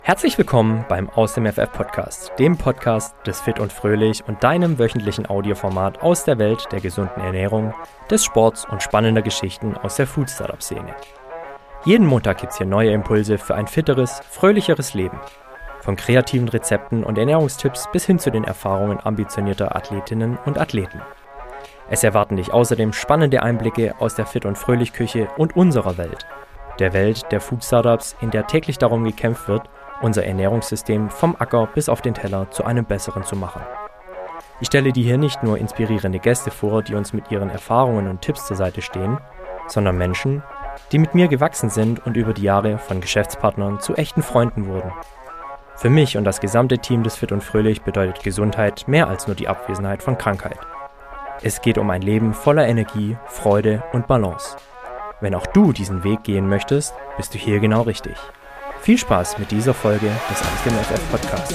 Herzlich willkommen beim Aus dem FF Podcast, dem Podcast des Fit und Fröhlich und deinem wöchentlichen Audioformat aus der Welt der gesunden Ernährung, des Sports und spannender Geschichten aus der Food-Startup-Szene. Jeden Montag gibt's hier neue Impulse für ein fitteres, fröhlicheres Leben. Von kreativen Rezepten und Ernährungstipps bis hin zu den Erfahrungen ambitionierter Athletinnen und Athleten. Es erwarten dich außerdem spannende Einblicke aus der Fit- und Fröhlich-Küche und unserer Welt. Der Welt der Food-Startups, in der täglich darum gekämpft wird, unser Ernährungssystem vom Acker bis auf den Teller zu einem besseren zu machen. Ich stelle dir hier nicht nur inspirierende Gäste vor, die uns mit ihren Erfahrungen und Tipps zur Seite stehen, sondern Menschen, die mit mir gewachsen sind und über die Jahre von Geschäftspartnern zu echten Freunden wurden. Für mich und das gesamte Team des Fit und Fröhlich bedeutet Gesundheit mehr als nur die Abwesenheit von Krankheit. Es geht um ein Leben voller Energie, Freude und Balance. Wenn auch du diesen Weg gehen möchtest, bist du hier genau richtig. Viel Spaß mit dieser Folge des Aus dem FF Podcasts.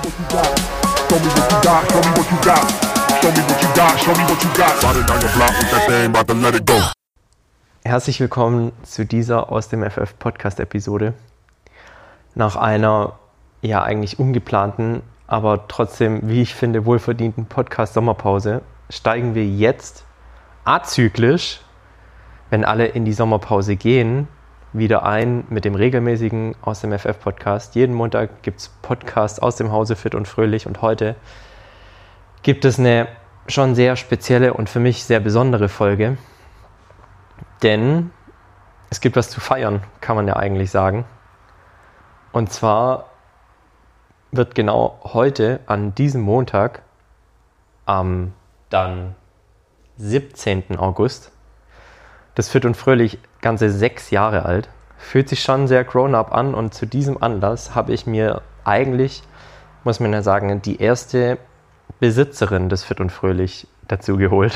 Herzlich willkommen zu dieser Aus dem FF Podcast Episode. Nach einer eigentlich ungeplanten, aber trotzdem, wie ich finde, wohlverdienten Podcast-Sommerpause steigen wir jetzt azyklisch, wenn alle in die Sommerpause gehen, wieder ein mit dem regelmäßigen Aus dem FF Podcast. Jeden Montag gibt es Podcasts aus dem Hause Fit und Fröhlich und heute gibt es eine schon sehr spezielle und für mich sehr besondere Folge, denn es gibt was zu feiern, kann man ja eigentlich sagen. Und zwar wird genau heute an diesem Montag am dann 17. August das Fit und Fröhlich ganze 6 Jahre alt. Fühlt sich schon sehr grown-up an und zu diesem Anlass habe ich mir eigentlich, muss man ja sagen, die erste Besitzerin des Fit und Fröhlich dazu geholt.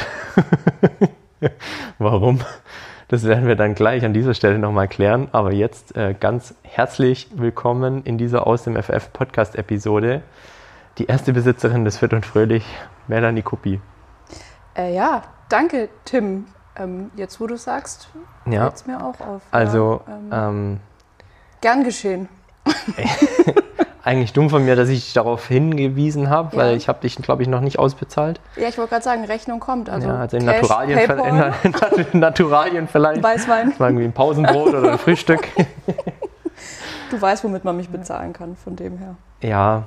Warum? Das werden wir dann gleich an dieser Stelle nochmal klären. Aber jetzt ganz herzlich willkommen in dieser Aus dem FF Podcast-Episode. Die erste Besitzerin des Fit und Fröhlich, Melanie Kuppi. Ja, danke Tim. Jetzt, wo du sagst, fällt es mir auch auf. Also, gern geschehen. Eigentlich dumm von mir, dass ich dich darauf hingewiesen habe, weil ich habe dich, glaube ich, noch nicht ausbezahlt. Ja, ich wollte gerade sagen, Rechnung kommt. Also, in Cash, Naturalien vielleicht. Weißwein. Irgendwie ein Pausenbrot oder ein Frühstück. Du weißt, womit man mich bezahlen kann, von dem her. Ja,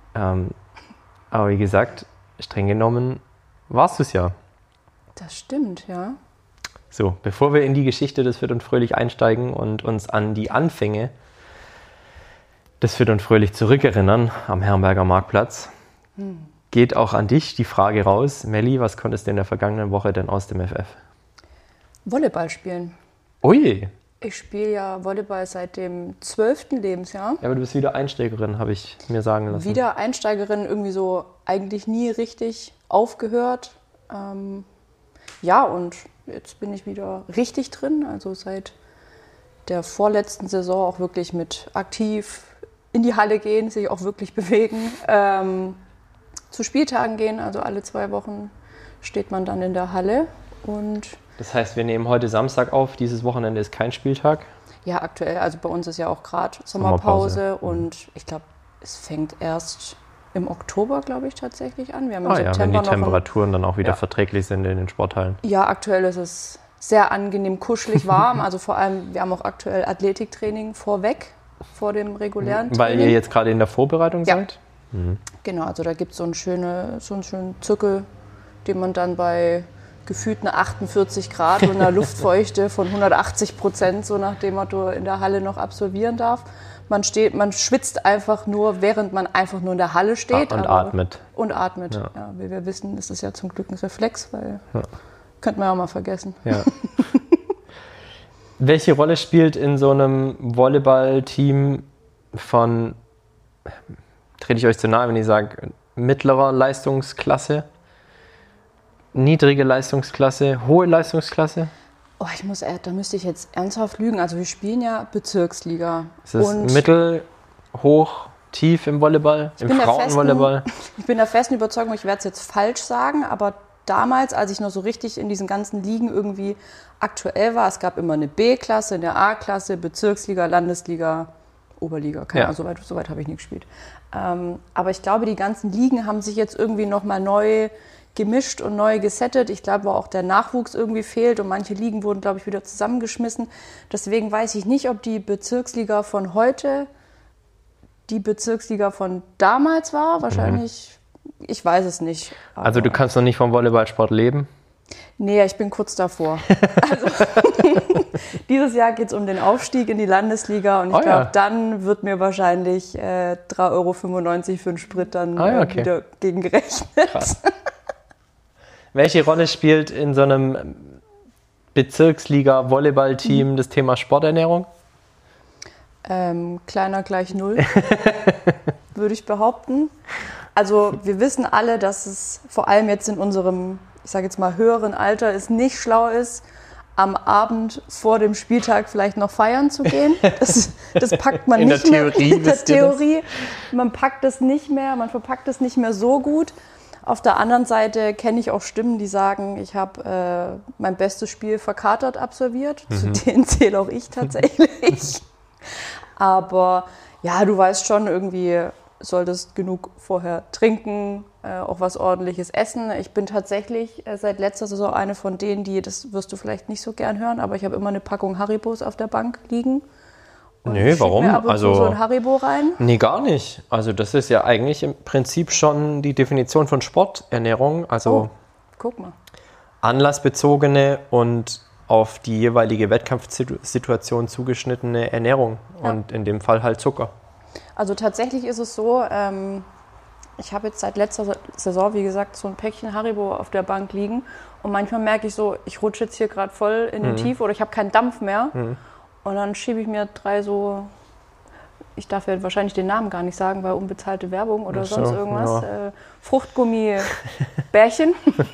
aber wie gesagt, streng genommen warst du es ja. Das stimmt, ja. So, bevor wir in die Geschichte des Fit und Fröhlich einsteigen und uns an die Anfänge des Fit und Fröhlich zurückerinnern am Herrenberger Marktplatz, geht auch an dich die Frage raus, Melli, was konntest du in der vergangenen Woche denn aus dem FF? Volleyball spielen. Ui! Ich spiele ja Volleyball seit dem 12. Lebensjahr. Ja, aber du bist wieder Einsteigerin, habe ich mir sagen lassen. Wieder Einsteigerin, irgendwie so eigentlich nie richtig aufgehört. Ja, und jetzt bin ich wieder richtig drin, also seit der vorletzten Saison auch wirklich mit aktiv in die Halle gehen, sich auch wirklich bewegen, zu Spieltagen gehen, also alle 2 Wochen steht man dann in der Halle. Und das heißt, wir nehmen heute Samstag auf, dieses Wochenende ist kein Spieltag? Ja, aktuell, also bei uns ist ja auch gerade Sommerpause und ich glaube, es fängt erst im Oktober, glaube ich, tatsächlich an. Wir haben im September wenn die noch Temperaturen dann auch wieder verträglich sind in den Sporthallen. Ja, aktuell ist es sehr angenehm kuschelig warm. Also vor allem, wir haben auch aktuell Athletiktraining vorweg, vor dem regulären Training. Weil ihr jetzt gerade in der Vorbereitung seid? Genau, also da gibt es so einen schönen Zirkel, den man dann bei gefühlten 48 Grad und einer Luftfeuchte von 180%, so nach dem Motto, in der Halle noch absolvieren darf. Man schwitzt einfach nur, während man einfach nur in der Halle steht. Und atmet. Und atmet. Ja, wie wir wissen, ist das ja zum Glück ein Reflex, weil könnte man ja auch mal vergessen. Ja. Welche Rolle spielt in so einem Volleyball-Team von, trete ich euch zu nahe, wenn ich sage, mittlerer Leistungsklasse, niedrige Leistungsklasse, hohe Leistungsklasse? Oh, da müsste ich jetzt ernsthaft lügen. Also wir spielen ja Bezirksliga. Ist es mittel, hoch, tief im Volleyball, im Frauenvolleyball? Ich bin der festen Überzeugung, ich werde es jetzt falsch sagen, aber damals, als ich noch so richtig in diesen ganzen Ligen irgendwie aktuell war, es gab immer eine B-Klasse, eine A-Klasse, Bezirksliga, Landesliga Oberliga, keine Ahnung, so weit habe ich nie gespielt. Aber ich glaube, die ganzen Ligen haben sich jetzt irgendwie nochmal neu gemischt und neu gesettet. Ich glaube, auch der Nachwuchs irgendwie fehlt und manche Ligen wurden, glaube ich, wieder zusammengeschmissen. Deswegen weiß ich nicht, ob die Bezirksliga von heute die Bezirksliga von damals war. Wahrscheinlich, ich weiß es nicht. Also du kannst noch nicht vom Volleyballsport leben? Nee, ich bin kurz davor. Also, dieses Jahr geht es um den Aufstieg in die Landesliga und ich glaube, dann wird mir wahrscheinlich 3,95 € für den Sprit dann wieder gegen gerechnet. Krass. Welche Rolle spielt in so einem Bezirksliga-Volleyball-Team das Thema Sporternährung? Kleiner gleich 0, würde ich behaupten. Also wir wissen alle, dass es vor allem jetzt in unserem, ich sage jetzt mal, höheren Alter es nicht schlau ist, am Abend vor dem Spieltag vielleicht noch feiern zu gehen. Das packt man nicht mehr. In der Theorie. Man packt es nicht mehr, man verpackt es nicht mehr so gut. Auf der anderen Seite kenne ich auch Stimmen, die sagen, ich habe mein bestes Spiel verkatert absolviert. Zu denen zähle auch ich tatsächlich. Aber ja, du weißt schon, irgendwie solltest genug vorher trinken, auch was Ordentliches essen. Ich bin tatsächlich seit letzter Saison eine von denen, das wirst du vielleicht nicht so gern hören, aber ich habe immer eine Packung Haribos auf der Bank liegen. Nee, warum? Mir ab und zu so ein Haribo rein. Nee, gar nicht. Also das ist ja eigentlich im Prinzip schon die Definition von Sporternährung. Also guck mal. Anlassbezogene und auf die jeweilige Wettkampfsituation zugeschnittene Ernährung und in dem Fall halt Zucker. Also tatsächlich ist es so, ich habe jetzt seit letzter Saison, wie gesagt, so ein Päckchen Haribo auf der Bank liegen und manchmal merke ich so, ich rutsche jetzt hier gerade voll in den Tief oder ich habe keinen Dampf mehr und dann schiebe ich mir 3 so, ich darf ja wahrscheinlich den Namen gar nicht sagen, weil unbezahlte Werbung oder sonst irgendwas, Fruchtgummi-Bärchen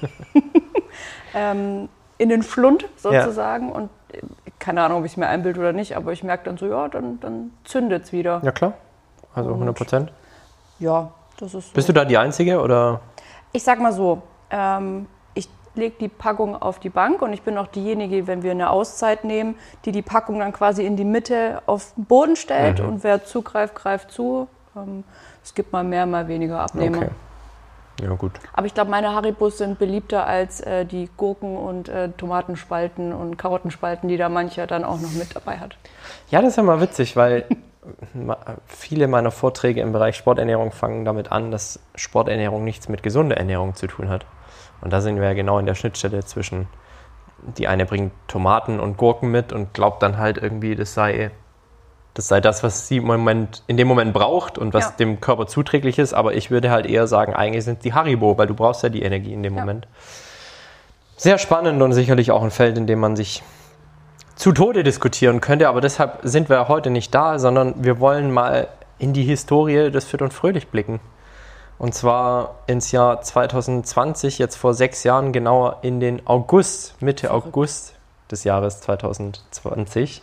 in den Schlund sozusagen und keine Ahnung, ob ich es mir einbilde oder nicht, aber ich merke dann so, dann zündet es wieder. Ja klar, also 100%. Ja, das ist so. Bist du da die Einzige oder? Ich sag mal so, ich lege die Packung auf die Bank und ich bin auch diejenige, wenn wir eine Auszeit nehmen, die Packung dann quasi in die Mitte auf den Boden stellt und wer zugreift, greift zu. Es gibt mal mehr, mal weniger Abnehmer. Okay. Ja, gut. Aber ich glaube, meine Haribos sind beliebter als die Gurken- und Tomatenspalten und Karottenspalten, die da mancher dann auch noch mit dabei hat. Ja, das ist ja mal witzig, weil viele meiner Vorträge im Bereich Sporternährung fangen damit an, dass Sporternährung nichts mit gesunder Ernährung zu tun hat. Und da sind wir ja genau in der Schnittstelle zwischen, die eine bringt Tomaten und Gurken mit und glaubt dann halt irgendwie, das sei das, was sie in dem Moment braucht und was dem Körper zuträglich ist. Aber ich würde halt eher sagen, eigentlich sind es die Haribo, weil du brauchst ja die Energie in dem Moment. Sehr spannend und sicherlich auch ein Feld, in dem man sich zu Tode diskutieren könnte. Aber deshalb sind wir heute nicht da, sondern wir wollen mal in die Historie des Fit und Fröhlich blicken. Und zwar ins Jahr 2020, jetzt vor 6 Jahren, genauer in den Mitte August des Jahres 2020.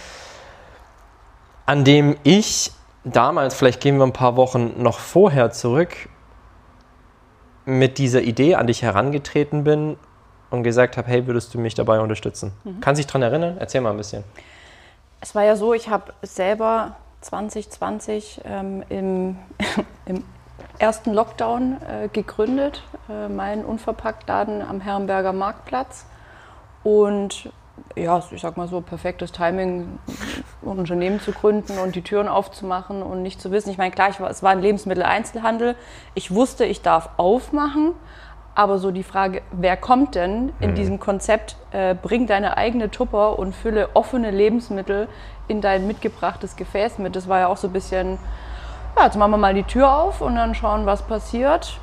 An dem ich damals, vielleicht gehen wir ein paar Wochen noch vorher zurück, mit dieser Idee an dich herangetreten bin und gesagt habe, hey, würdest du mich dabei unterstützen? Kannst du dich daran erinnern? Erzähl mal ein bisschen. Es war ja so, ich habe selber 2020 im ersten Lockdown gegründet, meinen Unverpacktladen am Herrenberger Marktplatz und ja, ich sag mal so, perfektes Timing, ein Unternehmen zu gründen und die Türen aufzumachen und nicht zu wissen. Ich meine, klar, es war ein Lebensmitteleinzelhandel. Ich wusste, ich darf aufmachen, aber so die Frage, wer kommt denn in diesem Konzept, bring deine eigene Tupper und fülle offene Lebensmittel in dein mitgebrachtes Gefäß mit. Das war ja auch so ein bisschen, ja, jetzt machen wir mal die Tür auf und dann schauen, was passiert.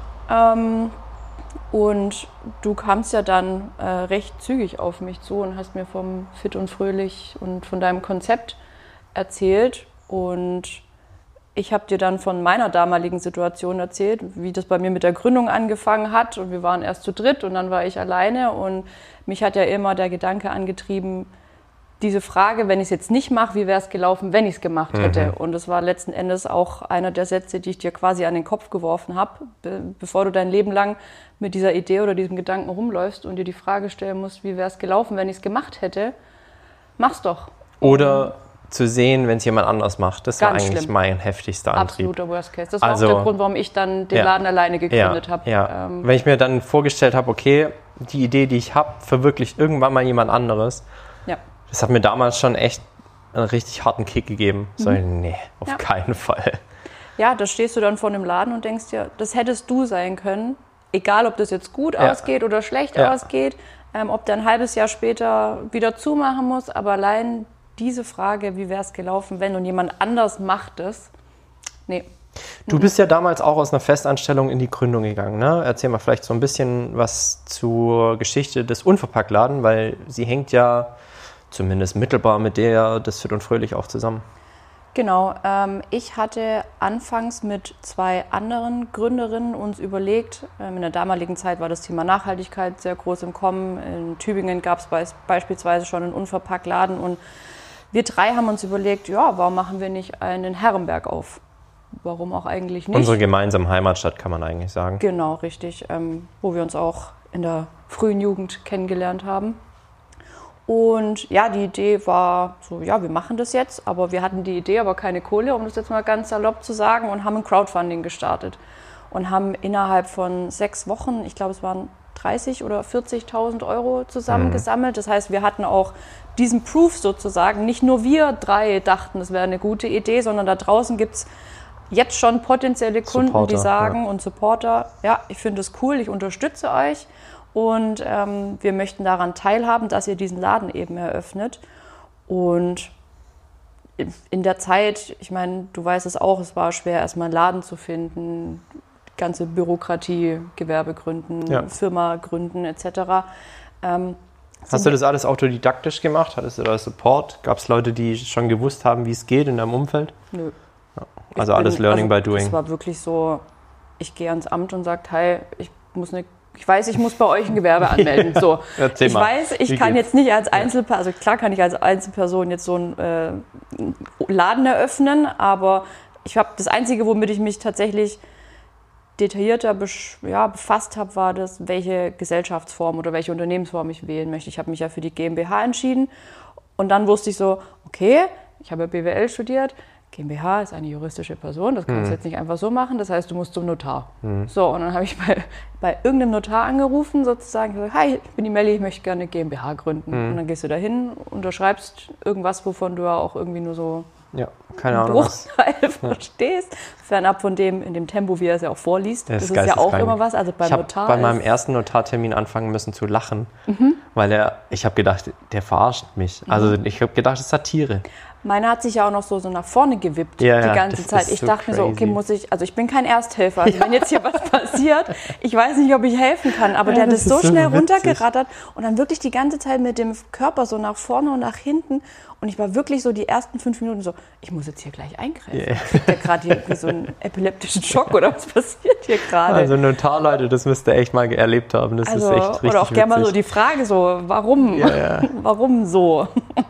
Und du kamst ja dann recht zügig auf mich zu und hast mir vom Fit und Fröhlich und von deinem Konzept erzählt. Und ich habe dir dann von meiner damaligen Situation erzählt, wie das bei mir mit der Gründung angefangen hat. Und wir waren erst zu dritt und dann war ich alleine. Und mich hat ja immer der Gedanke angetrieben, diese Frage, wenn ich es jetzt nicht mache, wie wäre es gelaufen, wenn ich es gemacht hätte? Und das war letzten Endes auch einer der Sätze, die ich dir quasi an den Kopf geworfen habe, bevor du dein Leben lang mit dieser Idee oder diesem Gedanken rumläufst und dir die Frage stellen musst, wie wäre es gelaufen, wenn ich es gemacht hätte? Mach's doch. Oder zu sehen, wenn es jemand anders macht. Das war Ganz eigentlich schlimm. mein heftigster Antrieb. Absoluter Worst Case. Das war auch der Grund, warum ich dann den Laden alleine gegründet habe. Ja. Wenn ich mir dann vorgestellt habe, okay, die Idee, die ich habe, verwirklicht irgendwann mal jemand anderes. Ja. Das hat mir damals schon echt einen richtig harten Kick gegeben. So, nee, auf keinen Fall. Ja, da stehst du dann vor einem Laden und denkst dir, das hättest du sein können. Egal, ob das jetzt gut ausgeht oder schlecht ausgeht, ob der ein halbes Jahr später wieder zumachen muss. Aber allein diese Frage, wie wäre es gelaufen, wenn und jemand anders macht es, nee. Du bist ja damals auch aus einer Festanstellung in die Gründung gegangen, ne? Erzähl mal vielleicht so ein bisschen was zur Geschichte des Unverpacktladen, weil sie hängt ja zumindest mittelbar mit der des Fit und Fröhlich auch zusammen. Genau, ich hatte anfangs mit 2 anderen Gründerinnen uns überlegt, in der damaligen Zeit war das Thema Nachhaltigkeit sehr groß im Kommen. In Tübingen gab es beispielsweise schon einen Unverpacktladen und wir 3 haben uns überlegt, ja, warum machen wir nicht einen Herrenberg auf? Warum auch eigentlich nicht? Unsere gemeinsame Heimatstadt, kann man eigentlich sagen. Genau, richtig, wo wir uns auch in der frühen Jugend kennengelernt haben. Und ja, die Idee war so, ja, wir machen das jetzt, aber wir hatten die Idee, aber keine Kohle, um das jetzt mal ganz salopp zu sagen, und haben ein Crowdfunding gestartet und haben innerhalb von 6 Wochen, ich glaube, es waren 30.000 oder 40.000 Euro zusammengesammelt. Das heißt, wir hatten auch diesen Proof sozusagen. Nicht nur wir 3 dachten, es wäre eine gute Idee, sondern da draußen gibt es jetzt schon potenzielle Kunden, Supporter, die sagen und Supporter, ja, ich finde es cool, ich unterstütze euch. Und wir möchten daran teilhaben, dass ihr diesen Laden eben eröffnet. Und in der Zeit, ich meine, du weißt es auch, es war schwer, erstmal einen Laden zu finden, ganze Bürokratie, Gewerbe gründen, Firma gründen etc. Hast du das alles autodidaktisch gemacht? Hattest du da Support? Gab es Leute, die schon gewusst haben, wie es geht in deinem Umfeld? Nö. Ja. Also alles Learning by Doing. Es war wirklich so, ich gehe ans Amt und sage, hey, ich weiß, ich muss bei euch ein Gewerbe anmelden. So. Ich weiß, ich kann jetzt nicht als Einzelperson, also klar kann ich als Einzelperson jetzt so einen Laden eröffnen, aber ich habe das Einzige, womit ich mich tatsächlich detaillierter befasst habe, war das, welche Gesellschaftsform oder welche Unternehmensform ich wählen möchte. Ich habe mich ja für die GmbH entschieden und dann wusste ich so, okay, ich habe ja BWL studiert, GmbH ist eine juristische Person, das kannst du jetzt nicht einfach so machen, das heißt, du musst zum Notar. So, und dann habe ich bei irgendeinem Notar angerufen, sozusagen, gesagt, hi, ich bin die Melli, ich möchte gerne eine GmbH gründen. Und dann gehst du da hin, unterschreibst irgendwas, wovon du ja auch irgendwie nur so keine Ahnung, Bruchteil verstehst. Fernab von dem, in dem Tempo, wie er es ja auch vorliest. Das ist ja auch immer was. Also beim Notar. Ich habe bei meinem ersten Notartermin anfangen müssen zu lachen, weil ich habe gedacht, der verarscht mich. Also ich habe gedacht, das ist Satire. Meiner hat sich ja auch noch so nach vorne gewippt die ganze Zeit. Ich dachte mir so, okay, also ich bin kein Ersthelfer. Also wenn jetzt hier was passiert, ich weiß nicht, ob ich helfen kann. Aber der hat es so schnell runtergerattert und dann wirklich die ganze Zeit mit dem Körper so nach vorne und nach hinten. Und ich war wirklich so die ersten 5 Minuten so, ich muss jetzt hier gleich eingreifen. Kriegt der gerade hier so einen epileptischen Schock oder was passiert hier gerade? Also Notarleute, das müsst ihr echt mal erlebt haben. Das ist echt richtig oder auch gerne mal so die Frage so, warum? Warum so?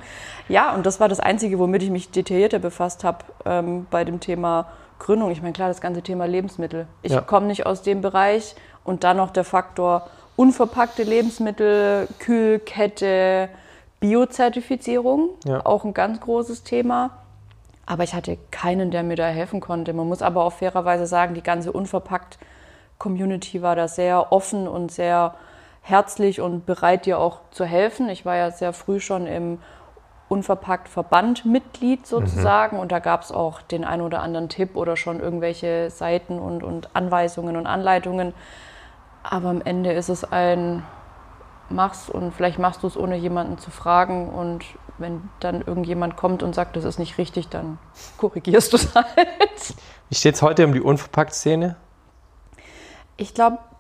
Ja, und das war das Einzige, womit ich mich detaillierter befasst habe bei dem Thema Gründung. Ich meine, klar, das ganze Thema Lebensmittel. Ich komme nicht aus dem Bereich und dann noch der Faktor unverpackte Lebensmittel, Kühlkette, Biozertifizierung, auch ein ganz großes Thema. Aber ich hatte keinen, der mir da helfen konnte. Man muss aber auch fairerweise sagen, die ganze Unverpackt-Community war da sehr offen und sehr herzlich und bereit, dir auch zu helfen. Ich war ja sehr früh schon im Unverpackt-Verband Mitglied sozusagen und da gab es auch den ein oder anderen Tipp oder schon irgendwelche Seiten und Anweisungen und Anleitungen. Aber am Ende ist es mach's und vielleicht machst du es, ohne jemanden zu fragen und wenn dann irgendjemand kommt und sagt, das ist nicht richtig, dann korrigierst du es halt. Wie steht es heute um die Unverpackt-Szene? Ich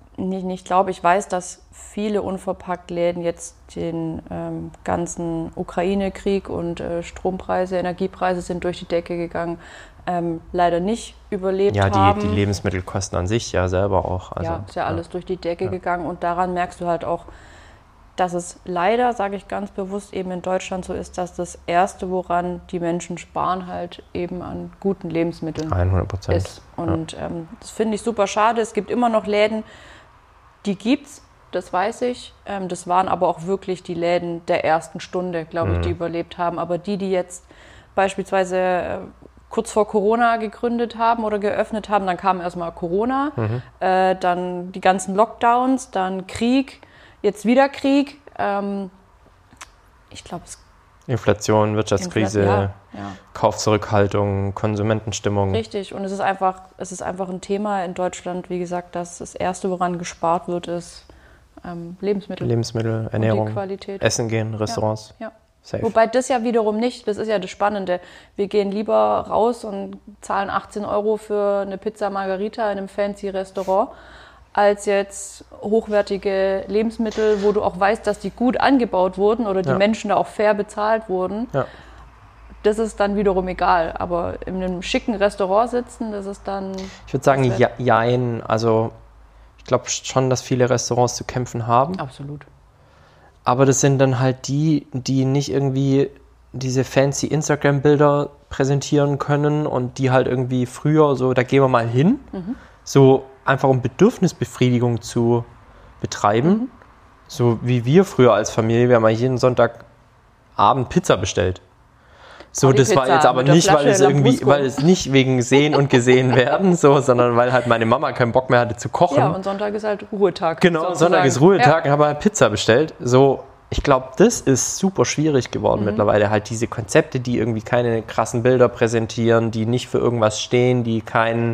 weiß, dass viele Unverpackt-Läden jetzt den ganzen Ukraine-Krieg und Strompreise, Energiepreise sind durch die Decke gegangen, leider nicht überlebt haben. Die Lebensmittelkosten an sich ja selber auch. Also, ist ja alles durch die Decke gegangen und daran merkst du halt auch, dass es leider, sage ich ganz bewusst, eben in Deutschland so ist, dass das Erste, woran die Menschen sparen, halt eben an guten Lebensmitteln 100% ist. Und das finde ich super schade. Es gibt immer noch Läden, die gibt's, das weiß ich. Das waren aber auch wirklich die Läden der ersten Stunde, glaube ich, die überlebt haben. Aber die jetzt beispielsweise kurz vor Corona gegründet haben oder geöffnet haben. Dann kam erstmal Corona, dann die ganzen Lockdowns, dann Krieg, jetzt wieder Krieg. Ich glaube, Inflation, Wirtschaftskrise, ja. Kaufzurückhaltung, Konsumentenstimmung. Richtig, und es ist einfach ein Thema in Deutschland, wie gesagt, dass das Erste, woran gespart wird, ist Lebensmittel, Ernährung, die Qualität. Essen gehen, Restaurants. Ja. Safe. Wobei das ja wiederum nicht, das ist ja das Spannende. Wir gehen lieber raus und zahlen 18 € für eine Pizza Margherita in einem fancy Restaurant, als jetzt hochwertige Lebensmittel, wo du auch weißt, dass die gut angebaut wurden oder die Menschen da auch fair bezahlt wurden. Ja. Das ist dann wiederum egal. Aber in einem schicken Restaurant sitzen, das ist dann... Ich würde sagen, jein. Also ich glaube schon, dass viele Restaurants zu kämpfen haben. Absolut. Aber das sind dann halt die nicht irgendwie diese fancy Instagram-Bilder präsentieren können und die halt irgendwie früher so, da gehen wir mal hin, so einfach um Bedürfnisbefriedigung zu betreiben. So wie wir früher als Familie, wir haben mal jeden Sonntagabend Pizza bestellt. So, das war jetzt aber nicht, weil es nicht wegen Sehen und Gesehen werden, so, sondern weil halt meine Mama keinen Bock mehr hatte zu kochen. Ja, und Sonntag ist halt Ruhetag. Genau, sozusagen. Sonntag ist Ruhetag, haben wir halt Pizza bestellt. So, ich glaube, das ist super schwierig geworden mittlerweile. Halt diese Konzepte, die irgendwie keine krassen Bilder präsentieren, die nicht für irgendwas stehen, die kein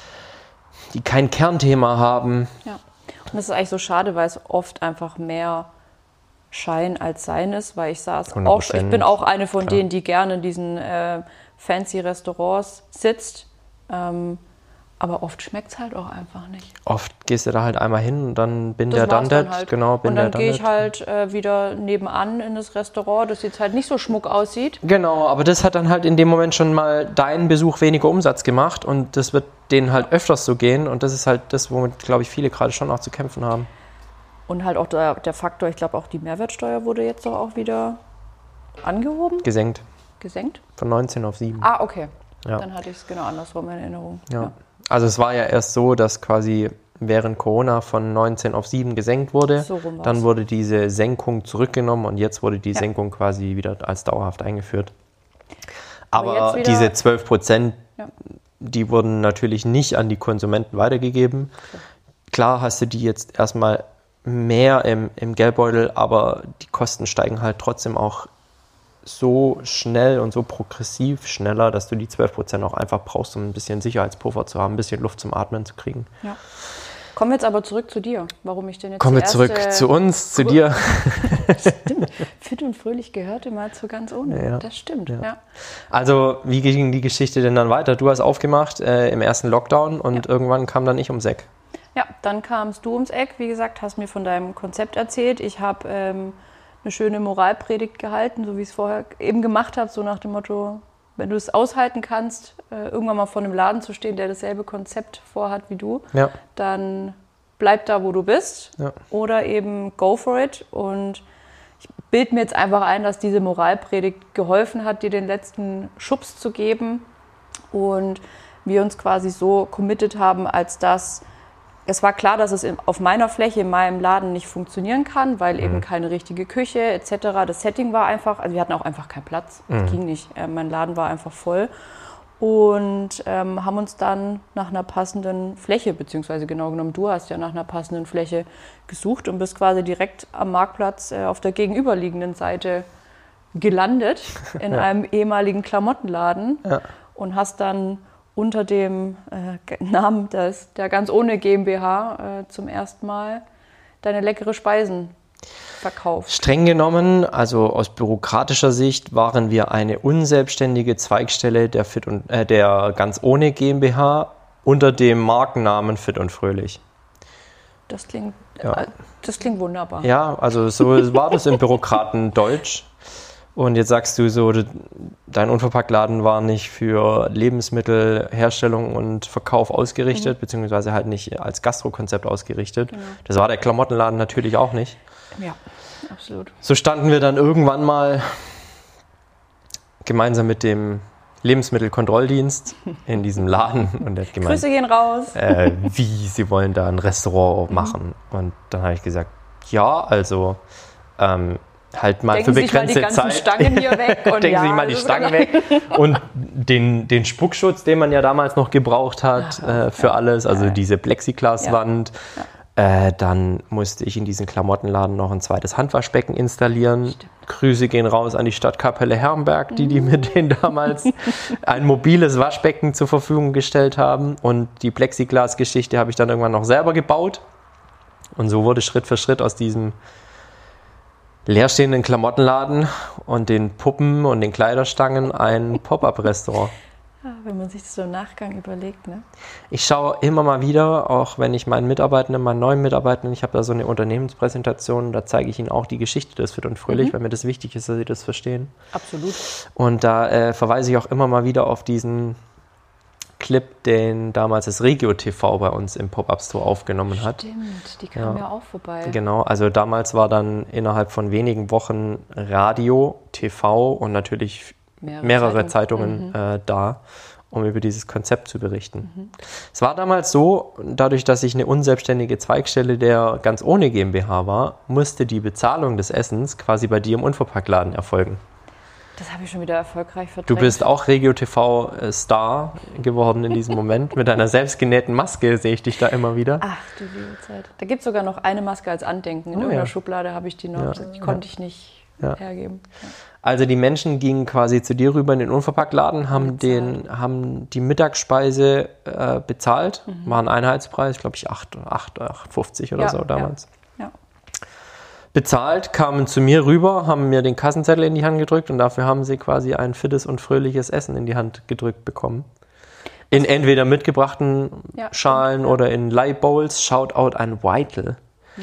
Kernthema haben. Ja, und das ist eigentlich so schade, weil es oft einfach mehr Schein als Sein ist, weil ich bin auch eine von denen, die gerne in diesen fancy Restaurants sitzt, aber oft schmeckt es halt auch einfach nicht. Oft gehst du da halt einmal hin und dann bin der done that. Genau, und dann gehe ich halt wieder nebenan in das Restaurant, das jetzt halt nicht so schmuck aussieht. Genau, aber das hat dann halt in dem Moment schon mal deinen Besuch weniger Umsatz gemacht und das wird denen halt öfters so gehen und das ist halt das, womit, glaube ich, viele gerade schon auch zu kämpfen haben. Und halt auch der Faktor, ich glaube auch die Mehrwertsteuer wurde jetzt doch auch wieder angehoben? Gesenkt. Von 19 auf 7. Ah, okay. Ja. Dann hatte ich es genau andersrum in Erinnerung. Ja. Also es war ja erst so, dass quasi während Corona von 19 auf 7 gesenkt wurde. So rum war's. Dann wurde diese Senkung zurückgenommen und jetzt wurde die Senkung quasi wieder als dauerhaft eingeführt. Aber diese 12%, die wurden natürlich nicht an die Konsumenten weitergegeben. Okay. Klar hast du die jetzt erstmal mehr im Geldbeutel, aber die Kosten steigen halt trotzdem auch so schnell und so progressiv schneller, dass du die 12% auch einfach brauchst, um ein bisschen Sicherheitspuffer zu haben, ein bisschen Luft zum Atmen zu kriegen. Ja. Kommen wir jetzt aber zurück zu dir. Warum ich denn jetzt Kommen wir zurück zu uns, zu dir. Stimmt. Fit und fröhlich gehörte mal zu ganz ohne. Ja. Das stimmt, ja. Also, wie ging die Geschichte denn dann weiter? Du hast aufgemacht im ersten Lockdown und irgendwann kam dann ich ums Eck. Ja, dann kamst du ums Eck, wie gesagt, hast mir von deinem Konzept erzählt. Ich habe eine schöne Moralpredigt gehalten, so wie ich es vorher eben gemacht habe, so nach dem Motto, wenn du es aushalten kannst, irgendwann mal vor einem Laden zu stehen, der dasselbe Konzept vorhat wie du, dann bleib da, wo du bist oder eben go for it. Und ich bilde mir jetzt einfach ein, dass diese Moralpredigt geholfen hat, dir den letzten Schubs zu geben und wir uns quasi so committed haben, als dass es war klar, dass es auf meiner Fläche, in meinem Laden nicht funktionieren kann, weil eben keine richtige Küche etc. Das Setting war einfach, also wir hatten auch einfach keinen Platz, das ging nicht. Mein Laden war einfach voll und haben uns dann nach einer passenden Fläche, beziehungsweise genau genommen, du hast ja nach einer passenden Fläche gesucht und bist quasi direkt am Marktplatz auf der gegenüberliegenden Seite gelandet in einem ehemaligen Klamottenladen und hast dann unter dem Namen der ganz ohne GmbH zum ersten Mal deine leckere Speisen verkauft. Streng genommen, also aus bürokratischer Sicht, waren wir eine unselbstständige Zweigstelle der ganz ohne GmbH unter dem Markennamen Fit und Fröhlich. Das klingt wunderbar. Ja, also so war das im Bürokratendeutsch. Und jetzt sagst du so, dein Unverpacktladen war nicht für Lebensmittelherstellung und Verkauf ausgerichtet, beziehungsweise halt nicht als Gastrokonzept ausgerichtet. Genau. Das war der Klamottenladen natürlich auch nicht. Ja, absolut. So standen wir dann irgendwann mal gemeinsam mit dem Lebensmittelkontrolldienst in diesem Laden. Und der hat gemeint, Grüße gehen raus. Wie, Sie wollen da ein Restaurant machen? Und dann habe ich gesagt, ja, also halt mal denken für begrenzte sich mal die ganzen Zeit. Stangen hier weg. Und denken sich mal die Stangen weg. Und den Spuckschutz, den man ja damals noch gebraucht hat für alles, also diese Plexiglaswand. Ja. Dann musste ich in diesen Klamottenladen noch ein zweites Handwaschbecken installieren. Stimmt. Grüße gehen raus an die Stadtkapelle Herrenberg, die mir denen damals ein mobiles Waschbecken zur Verfügung gestellt haben. Und die Plexiglas-Geschichte habe ich dann irgendwann noch selber gebaut. Und so wurde Schritt für Schritt aus diesem leerstehenden Klamottenladen und den Puppen und den Kleiderstangen ein Pop-up-Restaurant. Wenn man sich das so im Nachgang überlegt, ne? Ich schaue immer mal wieder, auch wenn ich meinen neuen Mitarbeitenden, ich habe da so eine Unternehmenspräsentation, da zeige ich ihnen auch die Geschichte des Fit und Fröhlich, weil mir das wichtig ist, dass sie das verstehen. Absolut. Und da verweise ich auch immer mal wieder auf diesen Clip, den damals das Regio TV bei uns im Pop-Up-Store aufgenommen hat. Stimmt, die kam ja auch vorbei. Genau, also damals war dann innerhalb von wenigen Wochen Radio, TV und natürlich mehrere Zeitungen da, um über dieses Konzept zu berichten. Es war damals so, dadurch, dass ich eine unselbstständige Zweigstelle der ganz ohne GmbH war, musste die Bezahlung des Essens quasi bei dir im Unverpacktladen erfolgen. Das habe ich schon wieder erfolgreich verdrängt. Du bist auch Regio TV Star geworden in diesem Moment. Mit deiner selbstgenähten Maske sehe ich dich da immer wieder. Ach du liebe Zeit. Da gibt es sogar noch eine Maske als Andenken. In irgendeiner Schublade habe ich die noch. Die konnte ich nicht hergeben. Ja. Also die Menschen gingen quasi zu dir rüber in den Unverpacktladen, haben die Mittagsspeise bezahlt. War ein Einheitspreis, glaube ich 8,50 oder so damals. Ja. Bezahlt, kamen zu mir rüber, haben mir den Kassenzettel in die Hand gedrückt und dafür haben sie quasi ein fittes und fröhliches Essen in die Hand gedrückt bekommen. In entweder mitgebrachten Schalen oder in Leihbowls. Shoutout an Whitel.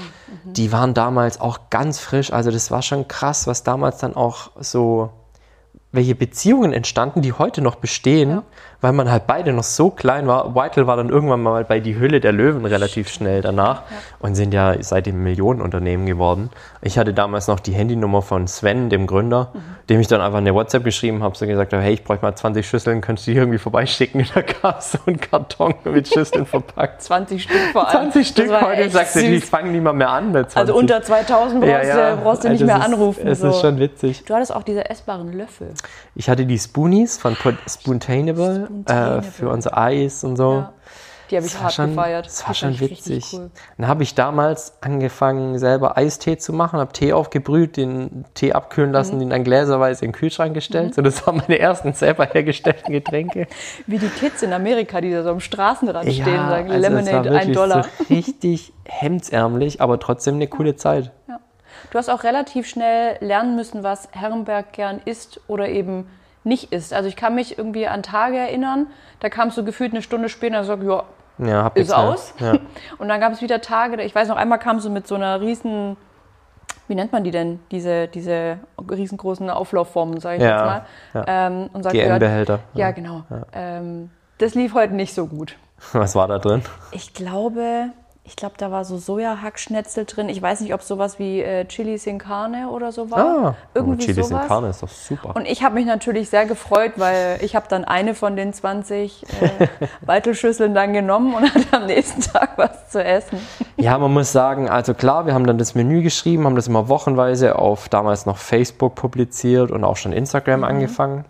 Die waren damals auch ganz frisch, also das war schon krass, was damals dann auch so, welche Beziehungen entstanden, die heute noch bestehen, weil man halt beide noch so klein war. Whitel war dann irgendwann mal bei Die Höhle der Löwen relativ schnell danach und sind ja seitdem Millionenunternehmen geworden. Ich hatte damals noch die Handynummer von Sven, dem Gründer, dem ich dann einfach eine WhatsApp geschrieben habe, so gesagt habe, hey, ich bräuchte mal 20 Schüsseln, könntest du die irgendwie vorbeischicken? Und da gab es so einen Karton mit Schüsseln verpackt. 20 Stück vor allem. 20 Stück heute, sagst du, die fangen nicht mal mehr an mit 20. Also unter 2000 brauchst du nicht mehr anrufen. Es ist schon witzig. Du hattest auch diese essbaren Löffel. Ich hatte die Spoonies von Spoontainable für unser Eis und so. Ja, die habe ich hart gefeiert. Das war schon witzig. Cool. Dann habe ich damals angefangen, selber Eistee zu machen, habe Tee aufgebrüht, den Tee abkühlen lassen, den dann gläserweise in den Kühlschrank gestellt. So, das waren meine ersten selber hergestellten Getränke. Wie die Kids in Amerika, die da so am Straßenrand stehen und sagen, also Lemonade, $1. So richtig hemdsärmlich, aber trotzdem eine coole Zeit. Ja. Du hast auch relativ schnell lernen müssen, was Herrenberg gern isst oder eben nicht isst. Also ich kann mich irgendwie an Tage erinnern, da kamst du gefühlt eine Stunde später und sagst, ist aus. Ja. Und dann gab es wieder Tage, ich weiß noch, einmal kamst du mit so einer riesen, wie nennt man die denn, diese riesengroßen Auflaufformen, sage ich jetzt mal. Ja. Und sagst, GN-Behälter. Ja, genau. Ja. Das lief heute nicht so gut. Was war da drin? Ich glaube, da war so Sojahackschnetzel drin. Ich weiß nicht, ob sowas wie Chili sin Carne oder so war. Irgendwie Chili sowas. sin Carne ist doch super. Und ich habe mich natürlich sehr gefreut, weil ich habe dann eine von den 20 Weitelschüsseln dann genommen und hatte am nächsten Tag was zu essen. Ja, man muss sagen, also klar, wir haben dann das Menü geschrieben, haben das immer wochenweise auf damals noch Facebook publiziert und auch schon Instagram angefangen.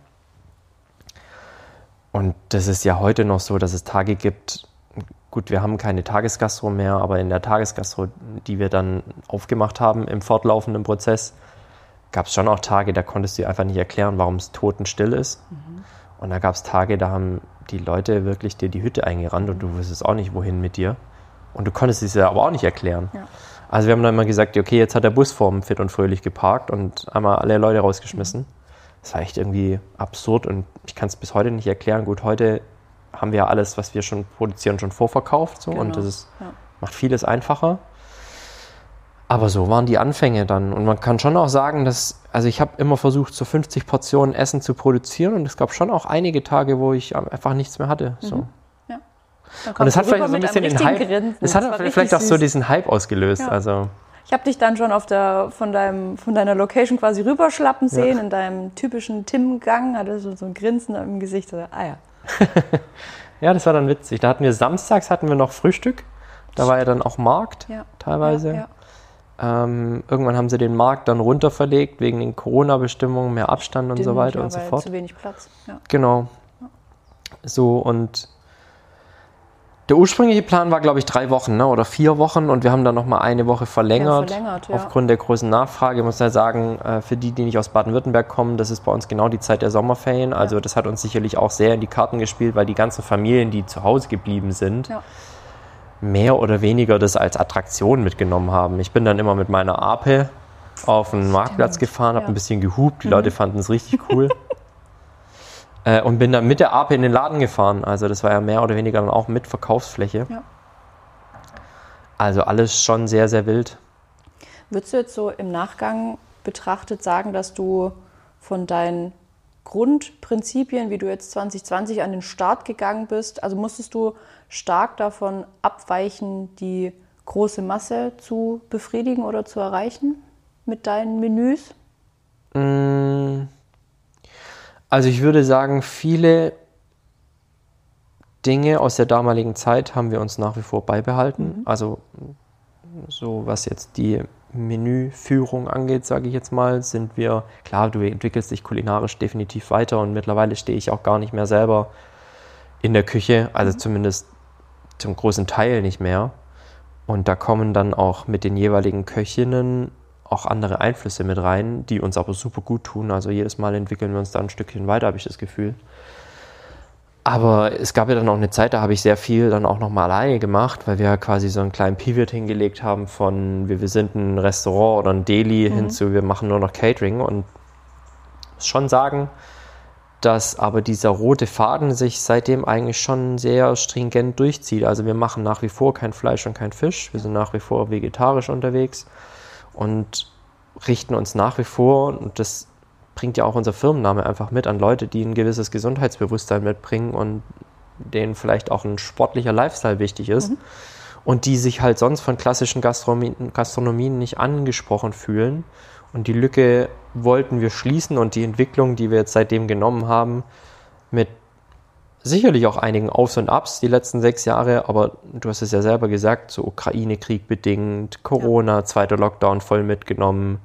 Und das ist ja heute noch so, dass es Tage gibt. Gut, wir haben keine Tagesgastro mehr, aber in der Tagesgastro, die wir dann aufgemacht haben im fortlaufenden Prozess, gab es schon auch Tage, da konntest du einfach nicht erklären, warum es totenstill ist. Und da gab es Tage, da haben die Leute wirklich dir die Hütte eingerannt und du wusstest auch nicht, wohin mit dir. Und du konntest es ja aber auch nicht erklären. Ja. Also wir haben dann immer gesagt, okay, jetzt hat der Bus vorm Fit und Fröhlich geparkt und einmal alle Leute rausgeschmissen. Das war echt irgendwie absurd und ich kann es bis heute nicht erklären. Gut, heute haben wir ja alles, was wir schon produzieren, schon vorverkauft. So, und das macht vieles einfacher. Aber so waren die Anfänge dann. Und man kann schon auch sagen, also ich habe immer versucht, so 50 Portionen Essen zu produzieren. Und es gab schon auch einige Tage, wo ich einfach nichts mehr hatte. So. Ja. Und es hat vielleicht so ein bisschen den Hype. Es hat vielleicht auch so diesen Hype ausgelöst. Ja. Also. Ich habe dich dann schon von deiner Location quasi rüberschlappen sehen, in deinem typischen Tim-Gang. Hatte so ein Grinsen im Gesicht. So, Ja, das war dann witzig. Da hatten wir samstags noch Frühstück. Da war ja dann auch Markt teilweise. Irgendwann haben sie den Markt dann runter verlegt, wegen den Corona-Bestimmungen, mehr Abstand und so weiter und so fort. Zu wenig Platz. Ja. Genau. So, und der ursprüngliche Plan war, glaube ich, 3 Wochen, ne, oder 4 Wochen, und wir haben dann nochmal eine Woche verlängert ja. Aufgrund der großen Nachfrage. Ich muss ja sagen, für die nicht aus Baden-Württemberg kommen, das ist bei uns genau die Zeit der Sommerferien. Also das hat uns sicherlich auch sehr in die Karten gespielt, weil die ganzen Familien, die zu Hause geblieben sind, mehr oder weniger das als Attraktion mitgenommen haben. Ich bin dann immer mit meiner Ape auf den Marktplatz gefahren, habe ein bisschen gehupt, die Leute fanden es richtig cool. Und bin dann mit der Ape in den Laden gefahren. Also das war ja mehr oder weniger dann auch mit Verkaufsfläche. Ja. Also alles schon sehr, sehr wild. Würdest du jetzt so im Nachgang betrachtet sagen, dass du von deinen Grundprinzipien, wie du jetzt 2020 an den Start gegangen bist, also musstest du stark davon abweichen, die große Masse zu befriedigen oder zu erreichen mit deinen Menüs? Also ich würde sagen, viele Dinge aus der damaligen Zeit haben wir uns nach wie vor beibehalten. Also so was jetzt die Menüführung angeht, sage ich jetzt mal, sind wir, klar, du entwickelst dich kulinarisch definitiv weiter und mittlerweile stehe ich auch gar nicht mehr selber in der Küche, also zumindest zum großen Teil nicht mehr. Und da kommen dann auch mit den jeweiligen Köchinnen auch andere Einflüsse mit rein, die uns aber super gut tun. Also jedes Mal entwickeln wir uns da ein Stückchen weiter, habe ich das Gefühl. Aber es gab ja dann auch eine Zeit, da habe ich sehr viel dann auch nochmal alleine gemacht, weil wir ja quasi so einen kleinen Pivot hingelegt haben von wir sind ein Restaurant oder ein Deli hin zu wir machen nur noch Catering. Und ich muss schon sagen, dass aber dieser rote Faden sich seitdem eigentlich schon sehr stringent durchzieht. Also wir machen nach wie vor kein Fleisch und kein Fisch. Wir sind nach wie vor vegetarisch unterwegs und richten uns nach wie vor, und das bringt ja auch unser Firmenname einfach mit, an Leute, die ein gewisses Gesundheitsbewusstsein mitbringen und denen vielleicht auch ein sportlicher Lifestyle wichtig ist und die sich halt sonst von klassischen Gastronomien nicht angesprochen fühlen. Und die Lücke wollten wir schließen, und die Entwicklung, die wir jetzt seitdem genommen haben, mit sicherlich auch einigen Aufs und Ups die letzten 6 Jahre, aber du hast es ja selber gesagt, so Ukraine-Krieg bedingt, Corona, zweiter Lockdown voll mitgenommen,